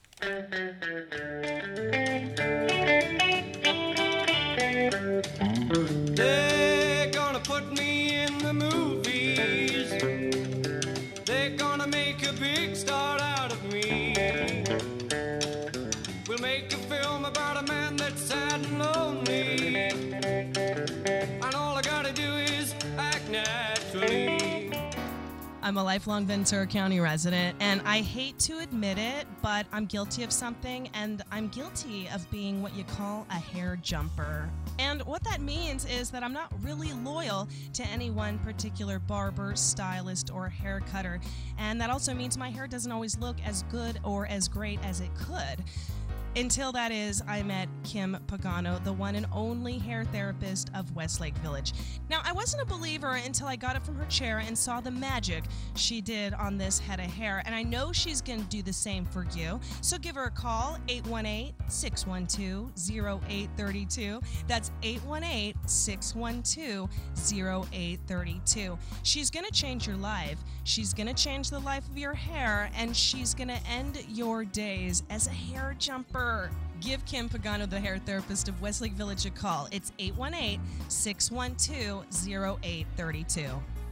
They're gonna put me in the movies. They're gonna make a big star out of me. We'll make a film about a man that's sad and lonely. And all I gotta do is act naturally. I'm a lifelong Ventura County resident, and I hate to admit it, but I'm guilty of something, and I'm guilty of being what you call a hair jumper. And what that means is that I'm not really loyal to any one particular barber, stylist, or hair cutter. And that also means my hair doesn't always look as good or as great as it could. Until that is, I met Kim Pagano, the one and only hair therapist of Westlake Village. Now, I wasn't a believer until I got up from her chair and saw the magic she did on this head of hair, and I know she's going to do the same for you. So give her a call, eight one eight, six one two, zero eight three two. That's eight one eight, six one two, zero eight three two. She's going to change your life. She's going to change the life of your hair, and she's going to end your days as a hair jumper. Give Kim Pagano, the hair therapist of Westlake Village, a call. It's eight one eight, six one two, zero eight three two.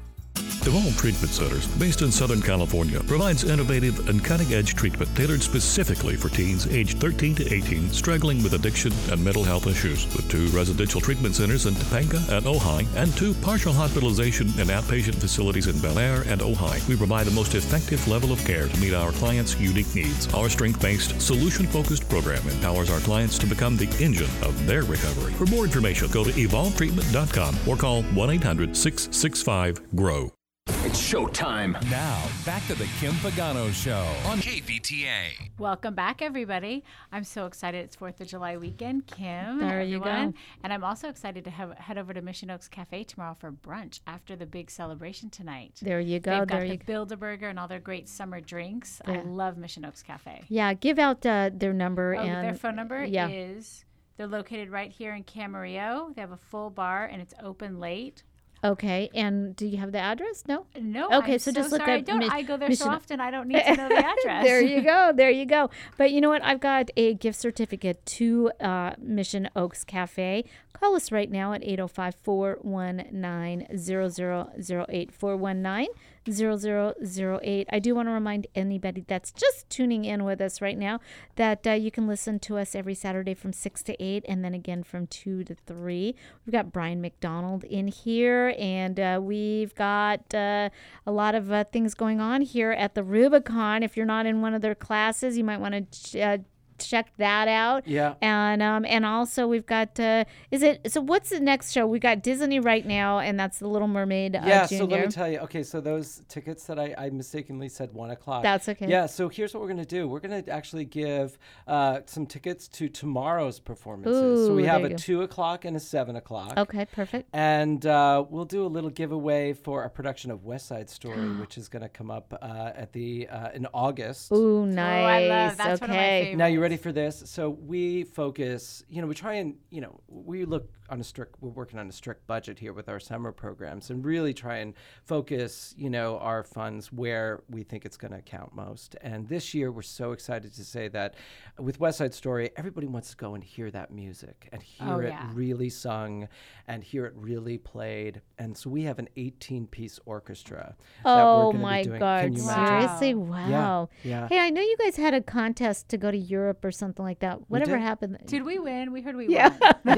Evolve Treatment Centers, based in Southern California, provides innovative and cutting-edge treatment tailored specifically for teens aged thirteen to eighteen struggling with addiction and mental health issues. With two residential treatment centers in Topanga and Ojai, and two partial hospitalization and outpatient facilities in Bel Air and Ojai, we provide the most effective level of care to meet our clients' unique needs. Our strength-based, solution-focused program empowers our clients to become the engine of their recovery. For more information, go to evolve treatment dot com or call one eight hundred six six five G R O W. It's showtime. Now, back to the Kim Pagano Show on K V T A. Welcome back, everybody. I'm so excited. It's fourth of July weekend. Kim, There you everyone. go. And I'm also excited to have, head over to Mission Oaks Cafe tomorrow for brunch after the big celebration tonight. There you go. They've got there the you go. Build-A-Burger and all their great summer drinks. I Yeah. love Mission Oaks Cafe. Yeah, give out uh, their number Oh, and their phone number yeah. is, they're located right here in Camarillo. They have a full bar and it's open late. Okay, and do you have the address? No. No. Okay, I'm so just look sorry. up I don't. Mis- I go there Mission- so often. I don't need to know the address. There you go. There you go. But you know what? I've got a gift certificate to uh, Mission Oaks Cafe. Call us right now at eight oh five, four one nine, zero zero zero eight, four one nine, zero zero zero eight. I do want to remind anybody that's just tuning in with us right now that uh, you can listen to us every Saturday from six to eight and then again from two to three. We've got Brian McDonald in here, and uh, we've got uh, a lot of uh, things going on here at the Rubicon. If you're not in one of their classes, you might want to ch- uh, check that out. Yeah. And um and also we've got uh is it so what's the next show? We got Disney right now, and that's the Little Mermaid uh, Yeah, Junior. so let me tell you. Okay, so those tickets that I, I mistakenly said one o'clock. That's okay. Yeah, so here's what we're going to do. We're going to actually give uh, some tickets to tomorrow's performances. so Ooh, we have there a you go. two o'clock and a seven o'clock. Okay, perfect. And uh, we'll do a little giveaway for a production of West Side Story, which is going to come up uh, at the uh, in August. Ooh, nice. Oh, I love that's one of my okay. favorites. Now you ready for this? So we focus, you know, we try and, you know, we look on a strict, we're working on a strict budget here with our summer programs, and really try and focus, you know, our funds where we think it's going to count most. And this year we're so excited to say that with West Side Story, everybody wants to go and hear that music and hear Oh, it yeah. really sung and hear it really played. And so we have an eighteen piece orchestra that we're Oh gonna be my doing. God! Can you imagine? Seriously, wow. yeah. Hey, I know you guys had a contest to go to Europe or something like that. Whatever did. happened? Did we win? We heard we Yeah. won.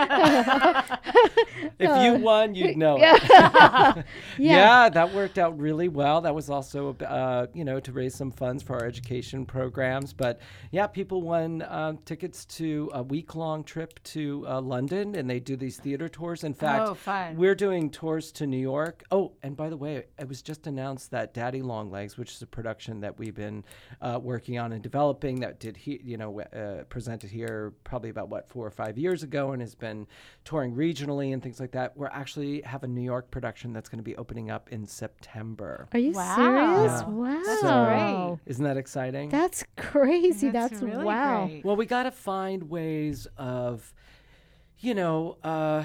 If you won, you'd know it. Yeah. Yeah, that worked out really well. That was also, uh, you know, to raise some funds for our education programs. But yeah, people won um, tickets to a week-long trip to uh, London, and they do these theater tours. In fact, Oh, fun. we're doing tours to New York. Oh, and by the way, it was just announced that Daddy Longlegs, which is a production that we've been uh, working on and developing, that did he, you know, uh, presented here probably about what four or five years ago, and has been touring regionally and things like that. We're actually have a New York production that's going to be opening up in September. Are you Wow. serious? Yeah. Wow. That's So- great. Isn't that exciting? That's crazy. That's That's, really wow. great. Well, we got to find ways of, you know, uh,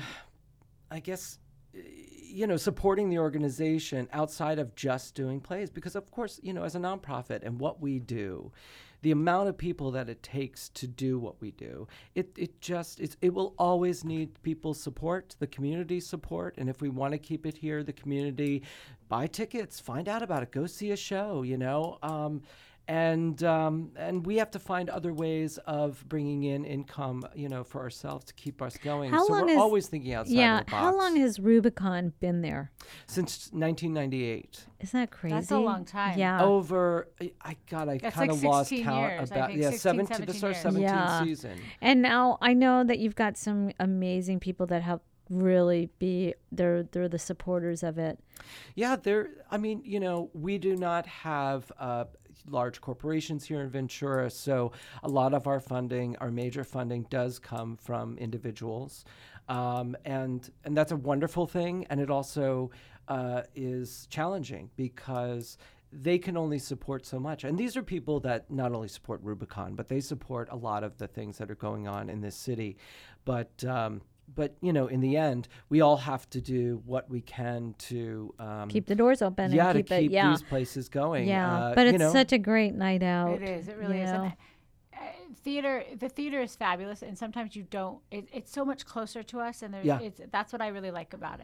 I guess, y- you know, supporting the organization outside of just doing plays. Because, of course, you know, as a nonprofit and what we do, the amount of people that it takes to do what we do, it, it just, it's, it will always need people's support, the community support. And if we want to keep it here, the community, buy tickets, find out about it, go see a show, you know. Um, And um, and we have to find other ways of bringing in income, you know, for ourselves to keep us going. How so long we're is- always thinking outside Yeah. of the box. How long has Rubicon been there? Since nineteen ninety-eight. Isn't that crazy? That's a long time. Yeah. Over, I, I God, I That's kind of like lost sixteen count. years, I About think, yeah, sixteen, seventeen. This is seventeen our years. seventeenth Yeah. season. And now I know that you've got some amazing people that help really be they're they're the supporters of it. Yeah, there. I mean, you know, we do not have uh, large corporations here in Ventura, so a lot of our funding, our major funding, does come from individuals, um, and and that's a wonderful thing. And it also uh, is challenging because they can only support so much. And these are people that not only support Rubicon, but they support a lot of the things that are going on in this city. But um, But, you know, in the end, we all have to do what we can to um, Keep the doors open yeah, and keep to it keep yeah. these places going. Yeah. Uh, but you it's know. such a great night out. It is. It really you is. know? And, uh, theater, the theater is fabulous, and sometimes you don't. It, it's so much closer to us, and there's, Yeah. it's that's what I really like about it.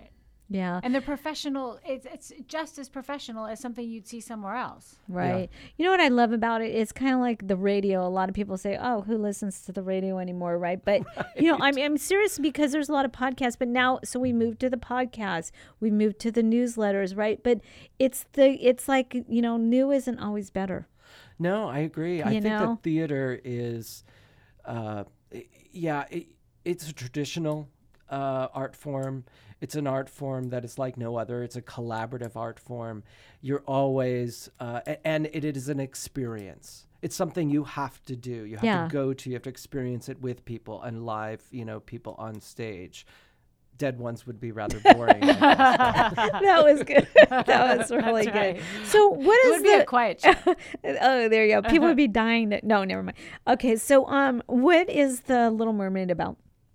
Yeah. And they're professional. It's it's just as professional as something you'd see somewhere else. Right. Yeah. You know what I love about it? It's kind of like the radio. A lot of people say, "Oh, who listens to the radio anymore?" Right? But right. you know, I'm I'm serious because there's a lot of podcasts. But now, so we moved to the podcast. We moved to the newsletters, right? But it's the it's like you know, new isn't always better. No, I agree. You I think know? that theater is, uh, yeah, it, it's a traditional uh, art form. It's an art form that is like no other. It's a collaborative art form. You're always, uh, and it, it is an experience. It's something you have to do. You have Yeah. to go to. You have to experience it with people and live, you know, people on stage. Dead ones would be rather boring. I guess. That was good. That was really That's good. right. So what It is would be the a quiet show. Oh, there you go. People would be dying to no, never mind. Okay, so um what is the Little Mermaid about?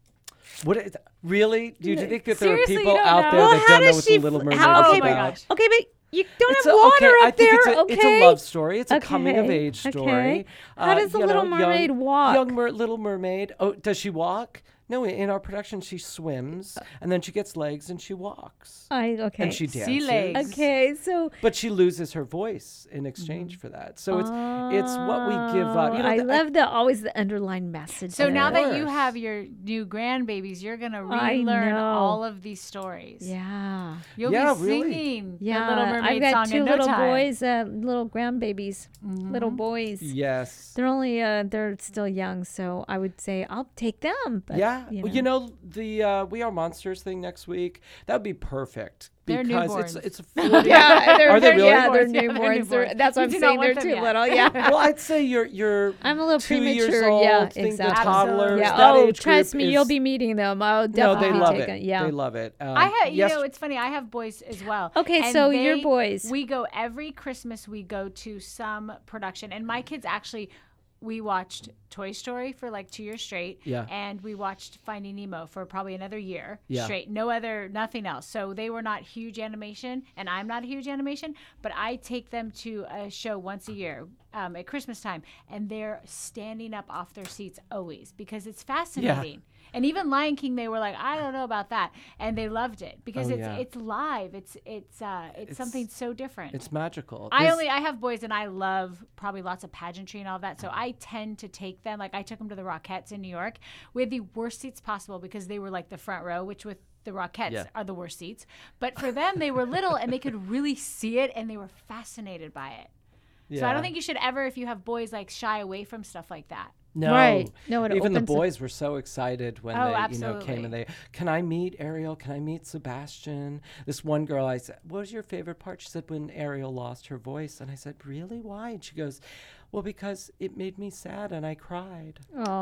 What is, really? Do you think that there Seriously, are you people don't out know? there Well, that how don't know does what she the Little f- Mermaid how- is okay, but- about? Okay, but you don't It's have a- water okay, I up think there. it's a, okay. it's a love story. It's a Okay, coming of age story. okay. How does the you Little know, Mermaid young, walk? Young mer- Little Mermaid. Oh, does she walk? No, in our production, she swims, and then she gets legs and she walks. I okay. And she Sea dances. legs. Okay, so But she loses her voice in exchange for that. So it's it's what we give up. You know, I the- love the always the underlying message. So there. now that you course. have your new grandbabies, you're gonna I relearn know. all of these stories. Yeah. You'll Yeah, be really. singing Yeah, the Little Mermaid I've got song two in no little time. boys, uh, little grandbabies, little boys. yes. They're only uh, they're still young, so I would say I'll take them. But, yeah, you Well, know. you know the uh, We Are Monsters thing next week. That would be perfect They're because newborns. it's it's a forty. yeah, they're, Are they they're- really? Yeah, they're Newborns, yeah, they're newborns. They're- newborns. That's what You I'm do not saying. want They're them too yet. little. Yeah. Well, I'd say you're you're I'm a little two premature. years old. Yeah, think exactly. the toddlers. Yeah. that Oh, age trust group me, you'll is- be meeting them. I'll No, definitely they be love taking. it. Yeah. They love it. Um, I have, you yes- know, it's funny. I have boys as well. Okay, And so your they- boys. We go every Christmas. We go to some production, and my kids actually. We watched Toy Story for like two years straight. Yeah. And we watched Finding Nemo for probably another year Yeah. straight. No other, nothing else. So they were not huge animation, and I'm not a huge animation, but I take them to a show once a year um, at Christmas time, and they're standing up off their seats always because it's fascinating. And even Lion King, they were like, I don't know about that, and they loved it because Oh, it's yeah. it's live. It's it's uh, it's, It's- something so different. It's magical. I This- only I have boys and I love probably lots of pageantry and all that. So I tend to take them. Like I took them to the Rockettes in New York. We had the worst seats possible because they were like the front row, which with the Rockettes Yeah. are the worst seats. But for them, they were little and they could really see it and they were fascinated by it. So I Yeah. don't think you should ever, if you have boys, like shy away from stuff like that. No, Right. No, it even the opens up- boys were so excited when Oh, they, you know, came absolutely. and they, can I meet Ariel? Can I meet Sebastian? This one girl, I said, what was your favorite part? She said, when Ariel lost her voice. And I said, really? Why? And she goes, well, because it made me sad and I cried.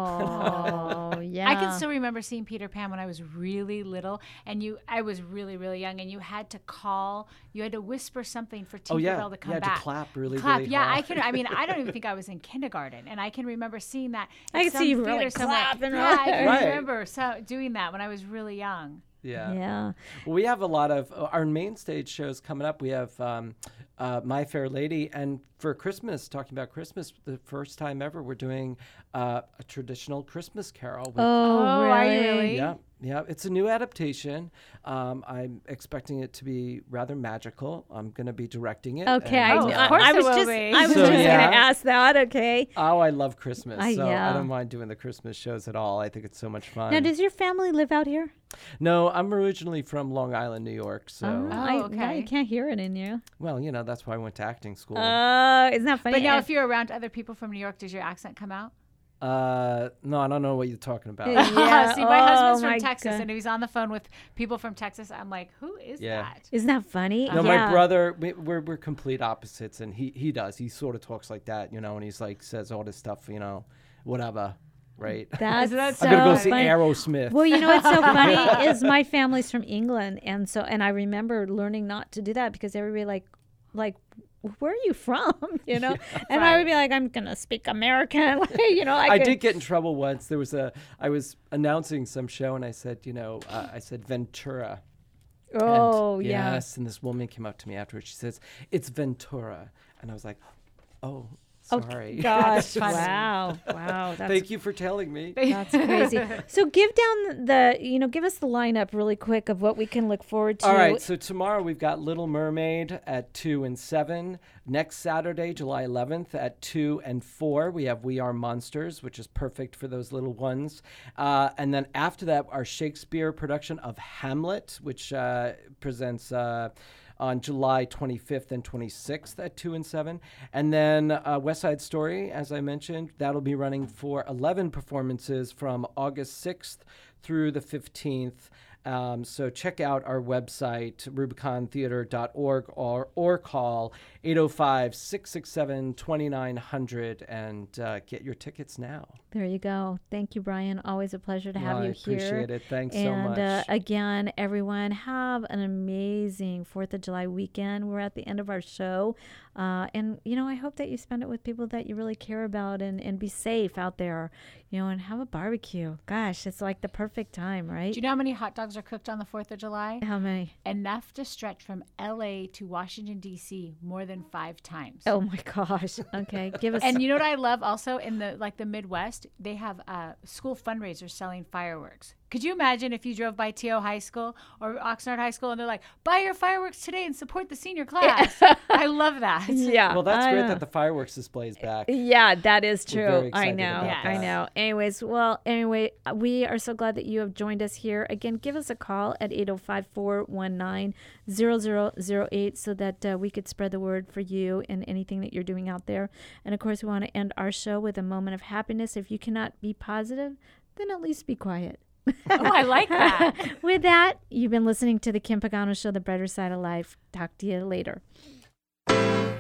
Oh, yeah. I can still remember seeing Peter Pan when I was really little, and you, I was really, really young, and you had to call, you had to whisper something for Tinkerbell Oh, yeah. to You come had to back. clap really, clap. really yeah, hard. I can. I mean, I don't even think I was in kindergarten, and I can remember seeing that. I at can some see you theater really somewhere. clapping Yeah, I can Right. remember so doing that when I was really young. Yeah. Yeah. Well, we have a lot of uh, our main stage shows coming up. We have um, uh, My Fair Lady, and for Christmas, talking about Christmas, the first time ever, we're doing uh, a traditional Christmas Carol. With, Oh, Oh, really? are you really? Yeah, yeah. It's a new adaptation. Um, I'm expecting it to be rather magical. I'm going to be directing it. Okay, and, I, Oh, of I, course I it was will just be. I was So, just yeah. gonna ask that. Okay. Oh, I love Christmas. Uh, so yeah. I don't mind doing the Christmas shows at all. I think it's so much fun. Now, does your family live out here? no, I'm originally from Long Island, New York. So, Oh, I, now okay. you can't hear it in you. well, you know, that's why I went to acting school. Oh, isn't that funny? But now, Uh, if you're around other people from New York, does your accent come out? Uh, no, I don't know what you're talking about. Yeah. See, my Oh, husband's my from Texas, God. and if he's on the phone with people from Texas, I'm like, who is Yeah. that? Isn't that funny? No, yeah. my brother, we, we're we're complete opposites, and he he does. He sort of talks like that, you know, and he's like says all this stuff, you know, whatever, right? That's That's so I'm gonna go see funny. Aerosmith. Well, you know what's so funny is my family's from England, and so and I remember learning not to do that because everybody like, like, where are you from? You know, and I would be like, I'm gonna speak American, like, you know. I, I could- did get in trouble once. There was a I was announcing some show, and I said, you know, uh, I said Ventura. Oh and, yeah. Yes, and this woman came up to me afterwards. She says, "It's Ventura," and I was like, "Oh." Sorry. Oh, gosh. wow. Wow. That's, Thank you for telling me. That's crazy. So give down the, you know, give us the lineup really quick of what we can look forward to. All right. So tomorrow we've got Little Mermaid at two and seven. Next Saturday, July eleventh at two and four, we have We Are Monsters, which is perfect for those little ones. Uh, and then after that, our Shakespeare production of Hamlet, which uh, presents... Uh, on July twenty-fifth and twenty-sixth at two and seven. And then uh, West Side Story, as I mentioned, that'll be running for eleven performances from August sixth through the fifteenth. Um, so check out our website, rubicon theater dot org, or, or call eight oh five, six six seven, two nine zero zero and uh, get your tickets now. There you go. Thank you, Brian. Always a pleasure to have well, you I here. appreciate it. Thanks and, so much. And uh, again, everyone, have an amazing fourth of July weekend. We're at the end of our show. Uh, and, you know, I hope that you spend it with people that you really care about and, and be safe out there, you know, and have a barbecue. Gosh, it's like the perfect time, right? Do you know how many hot dogs are cooked on the fourth of July? How many? Enough to stretch from L A to Washington, D C more than five times. Oh, my gosh. Okay. Give us. And you know what I love also in the, like the Midwest, they have uh, school fundraisers selling fireworks. Could you imagine if you drove by T O High School or Oxnard High School and they're like, buy your fireworks today and support the senior class? I love that. Yeah. Well, that's I great know. that the fireworks display is back. Yeah, that is We're true. very I excited know. about I that. know. Anyways, well, anyway, we are so glad that you have joined us here. Again, give us a call at eight oh five, four one nine, zero zero zero eight so that uh, we could spread the word for you and anything that you're doing out there. And of course, we want to end our show with a moment of happiness. If you cannot be positive, then at least be quiet. Oh, I like that. With that, you've been listening to the Kim Pagano Show, The Brighter Side of Life. Talk to you later.